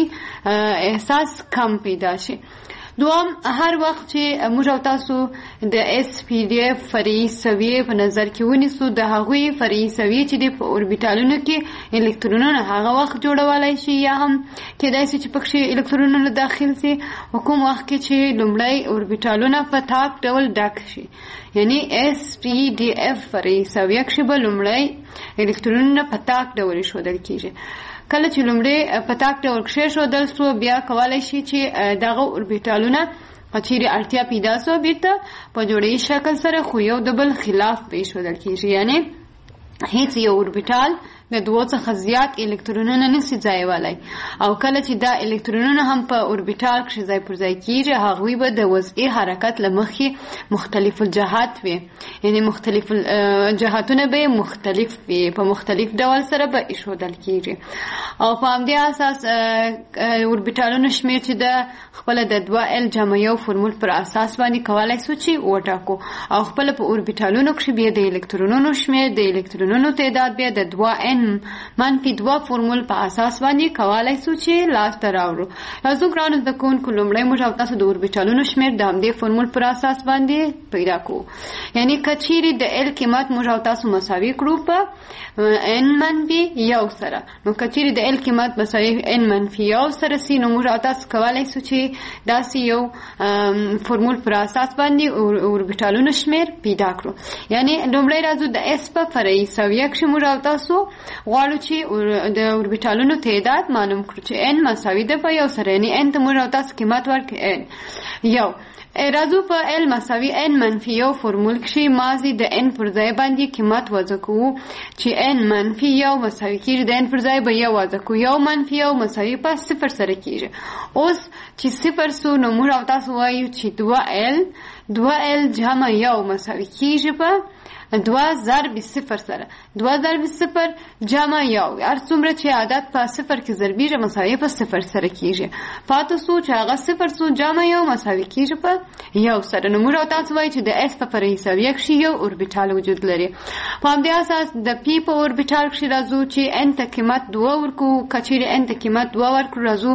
احساس کم پیدا شي. دوام، هر وخت چې موږ او تاسو د SPDF فرعي سویې په نظر کې ونیسو، د هغوی فرعي سویې چې دی په اوربیټالونو کې الکترونونه هغه وخت جوړولی شي یا هم کېدای شي چې پکښې الکترونونه داخل سي په کوم وخت کې چې لومړی اوربیټالونه په تاک ډول ډک شي، یعنی SPDF فرعي سویه کښې به لومړی الکترونونه په تاک ډول ایښودل کېږي. کله چې لومړی په تاک ډول کېښودل سو، بیا کولی شي چې دغه اوربیټالونه که چیرې اړتیا پیدا سو بیرته په جوړې شکل سره خو یو د بل خلاف به ایښودل کېږي، یعنی هیڅ یو اوربیټال د دوو څخه زیات الکترونونه نشي ځایولی. او کله چې دا الکترونونه هم په اوربیټال کښې ځای پر ځای کېږي، هغوی به د وضعي حرکت له مخې مختلف الجهات وي، یعنی مختلف جهاتونه به مختلف وي، په مختلف ډول سره به ایښودل کېږي. او په همدې اساس اوربیټالونو شمېر چې د خپله د 2L جمع یو فرمول پر اساس باندې کولی سو چې وټاکو. او خپله په اوربیټالونو کښې بیا د الکترونونو شمېر، د الکترونونو تعداد بیا د 2N n-2 فورمول په اساس باندې کولای شو چې لاس ته راوړو. راځو ګرانو زده کوونکو لومړی موږ او تاسو د اوربیټالونو شمېر د همدې فورمول پر اساس باندې پیدا کوو. یعنی که چیرې د ال قیمت موږ او تاسو مساوي کړو په n-1 سره، نو که چیرې د ال قیمت مساوي n-1 سره سي، نو موږ او تاسو کولای شو چې داسې یو فورمول پر اساس باندې اوربیټالونو شمېر پیدا کړو. یعنی لومړی راځو د اس په فرعي سویه کښې موږ او تاسو غواړو چې د اوربیټالونو تعداد معلوم کړو چې n مساوي ده په 1 سره، یعنی n ته موږ او تاسو قیمت ورکړو n 1. راځو په l مساوي n-1 فورمول کښې ماضي د n پر ځای باندې قیمت وضع کوو چې n-1 مساوي کېږي د n پر ځای به 1 وضع کوو. 1-1 مساوي په 0 سره کېږي. اوس چې 0 سو، نو موږ او تاسو وایو چې 2l جمع 1 مساوي کېږي په 2 ضرب 0 سره. 2 ضرب 0 جمع 1، هر څومره چې عدد په 0 کې ضربیږي مساوي په 0 سره کېږي. پاتې سو چې هغه 0 جمع 1 مساوي کېږي په 1 سره. نو موږ او تاسو وایو چې د اس په فرعي سویه کښې یو اوربیټال وجود لري. په همدې اساس د پی په اوربیټال کښې راځو چې n ته قیمت 2 ورکړو. که چیرې n ته قیمت 2 ورکړو، راځو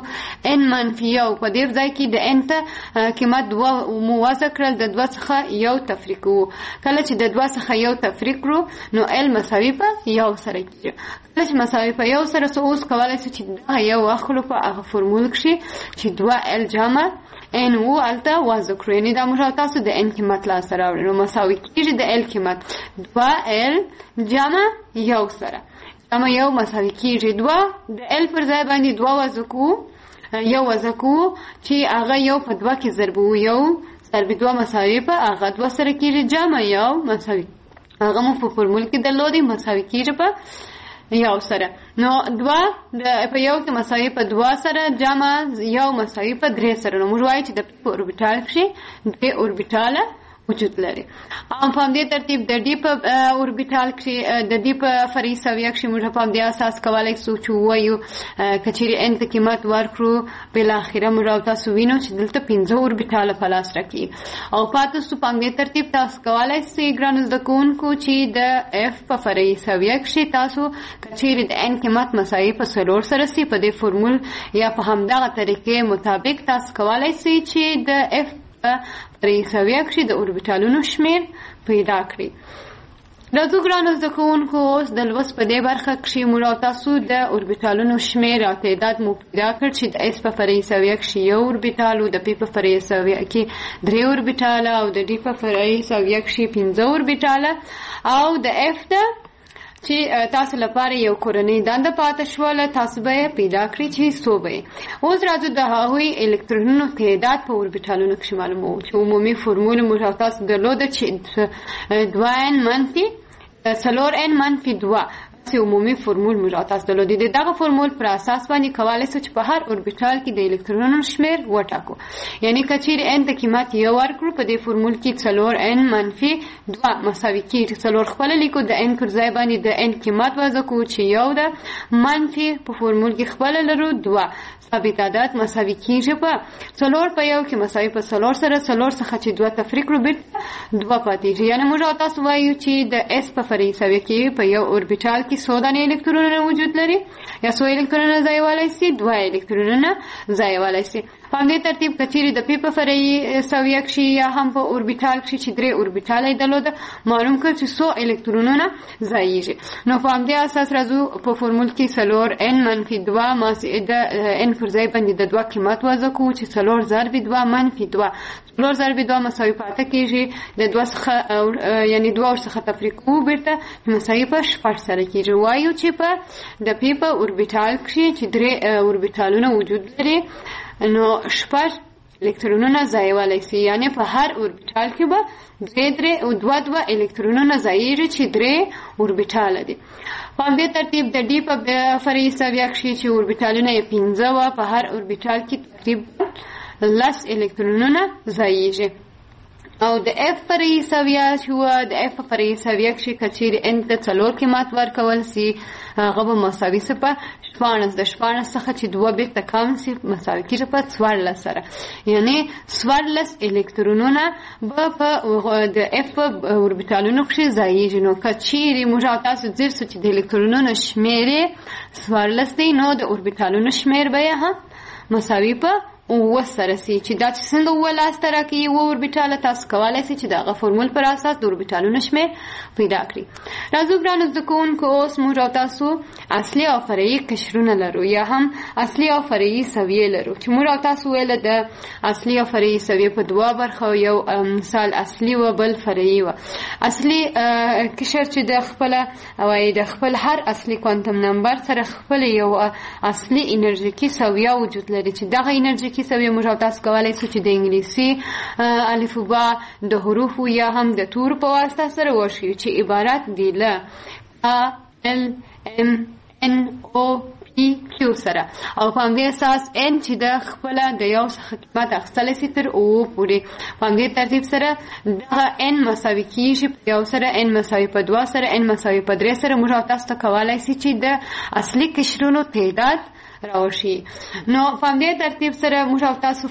n-1 په دې ځای کې د n ته قیمت 2 مو وضع کړل، د 2 څخه 1 تفریق کوو. کله چې د 2 څخه 1 تفریق کړو، نو l مساوي په 1 سره کېږي. کله چې مساوي په 1 سره سو، اوس کولای شو چې دا 1 واخلو په هغه فورمول کښې چې 2l جمع n هلته وضع کړو. یعنې دا موږ او تاسو د n قیمت لاسته راوړو، نو مساوي کېږي د l قیمت 2l جمع 1 سره. جمع 1 مساوي کېږي 2 د l پر ځای باندې 2 وضع کوو، 1 وضع کوو چې هغه 1 په 2 کې ضربو. 1 ضرب 2 مساوي په هغه 2 سره کېږي جمع 1 مساوي هغه مو په فورمول کې درلودی مساوي کېږي په 1 سره. نو 2 په 1 کې مساوي په 2 سره جمع 1 مساوي په 3 سره. نو موږ وایو چې د په اوربیټال کښې 3 اوربیټاله وجود لري. په همدې ترتیب د ډي په اوربیټال کښې د ډي په فرعي سویه کښې موږ په همدې اساس کولای شو چې ووایو که چیرې n ته قیمت ورکړو، بالاخره موږ او تاسو وینو چې دلته 5 اوربیټاله په لاس راکړي. او پاتې سو په همدې ترتیب تاسو کولای شئ ګرانو زده کوونکو چې د f په فرعي سویه کښې تاسو که چیرې د n قیمت مساوي په 4 سره سي، په دې فورمول یا په همدغه طریقې مطابق تاسو کولای شئ چې د f فرعي سویه کښې د اوربیټالونو شمېر پیدا کړي. راځو ګرانو زده کوونکو، اوس د لوست په دې برخه کښې موږ او تاسو د اوربیټالونو شمېر او تعداد مو پیدا کړ چې د اس په فرعي سویه کښې 1 اوربیټال و، د پی په فرعي سویه کې 3 اوربیټاله او د ډي په فرعي سویه کښې 5 اوربیټاله او د اف ده چې تاسو لپاره یو کورنۍ دنده پاتې شوله، تاسو به یې پیدا کړئ چې څو به یې. اوس راځو د هغوی الکترونونو تعداد په اوربیټالونو کښې معلوموو چې عمومي فورمول موږ او تاسو درلوده چې 2n-4n-2 عمومي فورمول موږ او تاسو درلودی. د دغه فورمول پر اساس باندې کولای شو چې په هر اوربیټال کې د الکترونونو شمېر وټاکو. یعنی که چیرې n ته قیمت 1 ورکړو، په دې فورمول کې 4n-2 مساوي کېږي. 4 خپله لیکو، د n پر ځای باندې د n قیمت وضع کوو چې 1 ده، منفي په فورمول کې خپله لرو 2 ثابت عدد مساوي کېږي په 4 په 1 کې مساوي په 4 سره. 4 څخه چې 2 تفریق کړو بیرته 2 پاتېږي. یعنې موږ او تاسو وایو چې د اس په فرعي سویه کې په یو اوربیټال کې 100 دانې الکترونونه وجود لري، یا 100 الکترونونه ځایولی شي، 2 الکترونونه ځایولی شي. په همدې ترتیب که چیرې د پی په فرعي سویه کښې یا هم په اوربیټال کښې چې 3 اوربیټاله یې درلوده، معلوم کړ چې 100 الکترونونه ځایېږي. نو په همدې اساس راځو په فورمول کې 4n-2 د n پر ځای باندې د 2 قیمت وضع کوو چې 4 ضرب 2 منفي 2. 4 ضرب 2 مساوي پاته کېږي، د 2 څخه یعنې 2 ورڅخه تفریق کوو بیرته مساوي په 6 سره کېږي. وایو چې په د پی په اوربیټال کښې چې 3 اوربیټالونه وجود لري، نو 6 الکترونونه ځایولی شي. یعنې په هر اوربیټال کې به 2 الکترونونه ځایېږي چې 3 اوربیټاله دي. په همدې ترتیب د ډي په فرعي سویه کښې چې اوربیټالونه یې 15 وه، په هر اوربیټال کې تقریبا 10 الکترونونه ځایېږي. او د اف فرعي سویه شو د اف فرعي سویه کې کچیر ان ته څلور قیمت ورکول سي هغه به مساوي سي په 14 د 14 څخه چې 2 بیرته کم سي مساوي کیږي په 14 سره یعنی 14 الکترونونه به په د اف اوربیتالونو کې ځایږي نو کچیر موږ تاسو زیر چې د الکترونونو شمیره 14 دی نو د اوربیتالونو شمیر به هم مساوي په وسره سي چې دا څنګه ولاسته راکې و اوربیټال تاسو کولای شئ چې دا فورمول پر اساس د اوربیټالونو شمیر پیدا کړئ. راځو ګرانو زده کوونکو اوس موږ تاسو اصلي او فرعي قشرونه لرو یا هم اصلي او فرعي سویې لرو چې موږ تاسو ویل د اصلي او فرعي سویې په دوه برخو یو مثال اصلي و بل فرعي و. اصلي قشر چې د خپل او د خپل هر اصلي کوانټم نمبر سره خپل یو اصلي انرژیکي سویه وجود لري چې دغه انرژي کی سوی موږ تاسو کولای شو چې د انګلیسي الفبا د حروف یا هم د تور په واسطه سره وشي چې عبارت دی ل ا ال ام ان او پی کیو سره او په همدې اساس ان چې د خپل د یو قیمت اخستل سي تر او پورې په همدې ترتیب سره دغه ان مساوي کیږي یو سره ان مساوي په 2 سره ان مساوي په 3 سره موږ تاسو کولای شي چې د اصلي قشرونو تعداد راوشي. نو په دې ترتیب سره موږ تاسو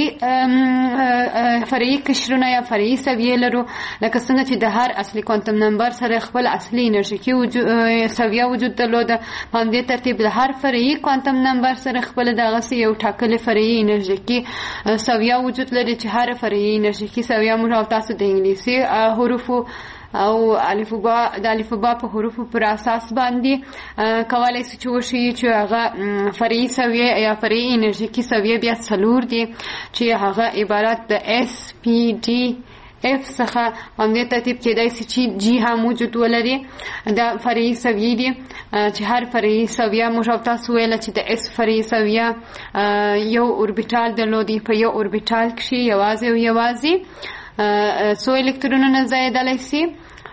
فرعي قشرونه یا فرعي سویې لرو لکه څنګه چې د هر اصلي کوانټم نمبر سره خپل اصلي انرژیکي سویه وجود درلوده په دې ترتیب د هر فرعي کوانټم نمبر سره خپل دغه یو ټاکلې فرعي انرژیکي سویه وجود لري چې هر فرعي انرژیکي سویه موږ تاسو د انګلیسي حروفو او الفبا د الفبا په حروفو پر اساس باندې کولای شي چې وشي چې هغه فرعي سویه یا فرعي انرژیکي سویه بیا څلور دي چې هغه عبارت د اس پی ډي اف څخه باندې ترتیب کېدای شي چې جی هم موجود ولري د فرعي سویه دي چې هر فرعي سویه موږ تاسو ویل چې د اس فرعي سویه یو اوربیټال درلودي په یو اوربیټال کې یوازې څو الکترونونه زایدلی سي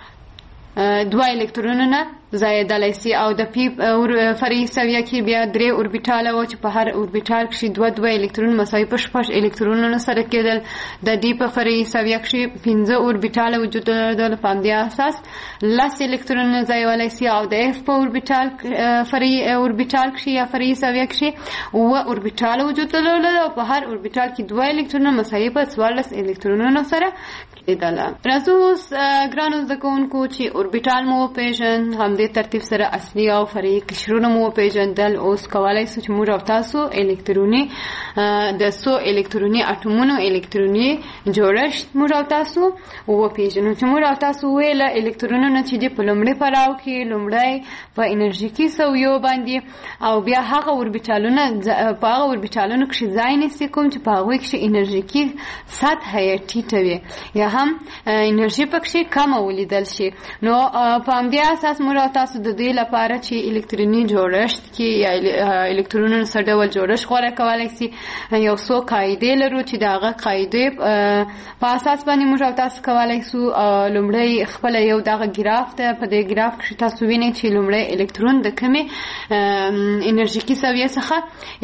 2 الکترونونه زایدلی سي او د پی فرعي سویه کې بیا 3 اوربیټال او چې په هر اوربیټال کې 2 الکترون مساوي په 6 الکترونونو سره کېدل د دې په فرعي سویه کې 15 اوربیټال وجود درلود په دې اساس لس الکترونونه زایدلی سي او د اف په اوربیټال فرعي اوربیټال کې یا فرعي سویه کې و اوربیټال وجود درلود او په هر اوربیټال کې 2 الکترونونه مساوي په 14 الکترونونو سره کېدل. راځو ګرانو زده کوونکو چې اوربیټال مو پیژن هم دې ترتیب سره اصلي او فرعي قشرونه مو پیژندل اوس کولای شو چې موږ تاسو الکتروني د سو الکتروني اټومونو الکتروني جوړښت موږ تاسو و پیژنو چې موږ تاسو ویل الکترونونه چې په لومړي پړاو کې لومړی په انرژیکي سویو باندې او بیا هغه اوربیټالونه په هغه اوربیټالونو کې ځای نیسي کوم چې په هغه کې انرژیکي سطح یې ټیټه وي یا هم انرژي پکې کم ولیدل شي. نو په همدې اساس موږ تاسو د دې لپاره چې الکتروني جوړښت کې یا الکترونونو سره ډول جوړښت غوړه کولای شي یو څو قاعدې لرو چې دغه قاعدې په اساس باندې موږ تاسو کولای شو لومړی خپل یو دغه ګراف ته په دې ګراف کې تاسو وینئ چې لومړی الکترون د کومې انرژیکي سویه څخه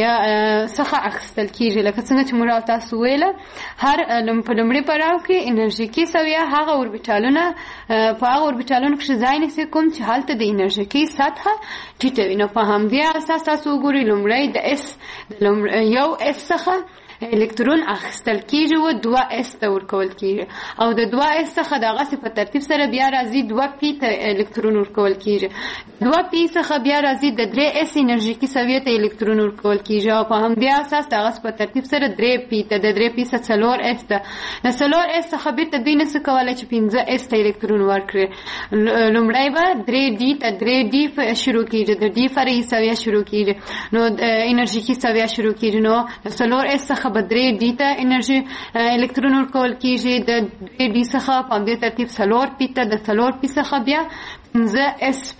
اخیستل کیږي لکه څنګه چې موږ تاسو ویل هر په لومړي پړاو کې انرژیکي سویه هغه اوربیټالونه په هغه اوربیټالونو کې ځای نیسي کوم چې هلته د انرژیکي سطح ټیټه وي. نو په همدې اساس تاسو وګورئ لومړی د اس یو اس څخه الکترون اخیستل کیږي او 2 اس ته ورکول کیږي او د 2 اس څخه دغه په ترتیب سره بیا راځي 2 پی ته الکترون ورکول کیږي 2 پی څخه بیا راځي د 3 اس انرژیکي سویه ته الکترون ورکول کیږي او په همدې اساس دغه په ترتیب سره 3 پی ته د 3 پی څخه 4 اس ته د 4 اس څخه به تدوین څه کولای چې 15 اس ته الکترون ورکړي لومړی به 3 ډي ته 3 ډي شروع کیږي د ډي فرعي سویه شروع کیږي نو انرژیکي سویه شروع کیږي نو د 4 اس څخه به 3 ډي ته انرژي الکترون ورکول کیږي د 3 ډي څخه په دې ترتیب 4 پی ته د 4 پی څخه بیا 15 اس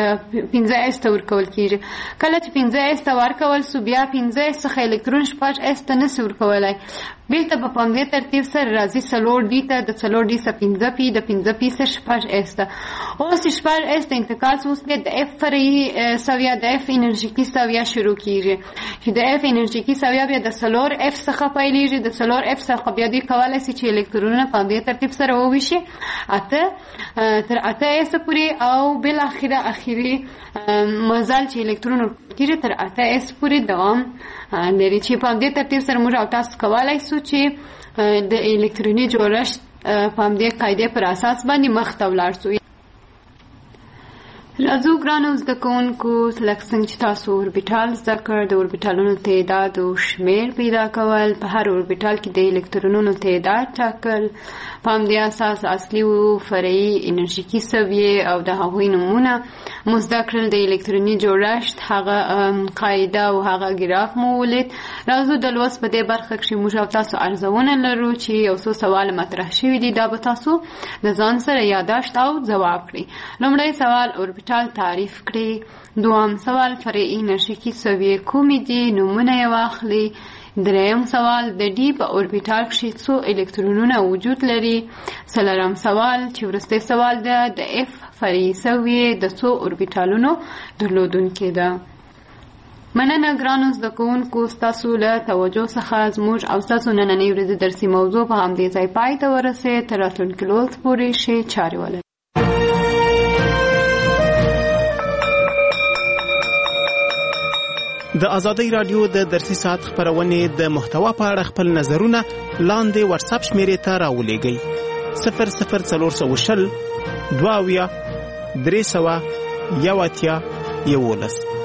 ته ورکول کیږي. کله چې 15 اس ته ورکول سو بیا 15 اس څخه الکترون 5 اس ته نشي ورکولای بیرته په دې ترتیب سره راځي 4 ډي ته د 4 ډي څخه 15 پی د 15 پی څخه 5 اس ته اوس 5 اس ته انتقال وکړي د اف فرعي سویه د اف انرژیکي سویه شروع کیږي چې د اف انرژیکي سویه بیا د 4 اف څخه پیلېږي. د 4f څخه بیا دې کولی شي چې الکترونونه په همدې ترتیب سره وویشي تر 8s پورې، او بالاخره اخري مزل چې الکترون کېږي تر 8s پورې دوام لري، چې په همدې ترتیب سره موږ او تاسو کولی شو چې د الکتروني جوړښت په همدې قاعدې پر اساس باندې مخ ته ولاړ شو. راځو ګرانو زده کوونکو، لکه څنګه چې تاسو اوربیټال زده کړ، د اوربیټالونو تعداد او شمیر پیدا کول، په هر اوربیټال کې د الکترونونو تعداد ټاکل، په همدې اساس اصلي او فرعي انرژیکي سویې او د هغوی نومونه مو زده کړل. د الکتروني جوړښت هغه قاعده او هغه ګراف مو ولید. راځو د لوست په دې برخه کې موږ او تاسو ارزونه لرو چې یو څو سوال مطرح شوي دي، دا به تاسو د ځان سره یادداشت او ځواب کړئ. لومړی سوال اوربیټال تعریف کړئ. دوم سوال فرعي انرژیکي سویې کومې دي، نومونه یې واخلئ. دریم سوال د ډي په اوربیټال کې څو الکترونونه وجود لري. څلورم سوال چې وروستی سوال ده د اف فرعي سویې د څو اوربیټالونو درلودونکې ده. مننه ګرانو زده کوونکو، ستاسو له توجه څخه زموږ او ستاسو نننۍ ورځې درسي موضوع په همدې ځای پای ته ورسېد. تر راتلونکي لوست پورې ښې چارې ولرئ. د آزادۍ رادیو د درسي ساعت خپرونې د محتوا په اړه خپل نظرونه لاندې واتساپ شمیرې ته راولېږئ. 00420 22 311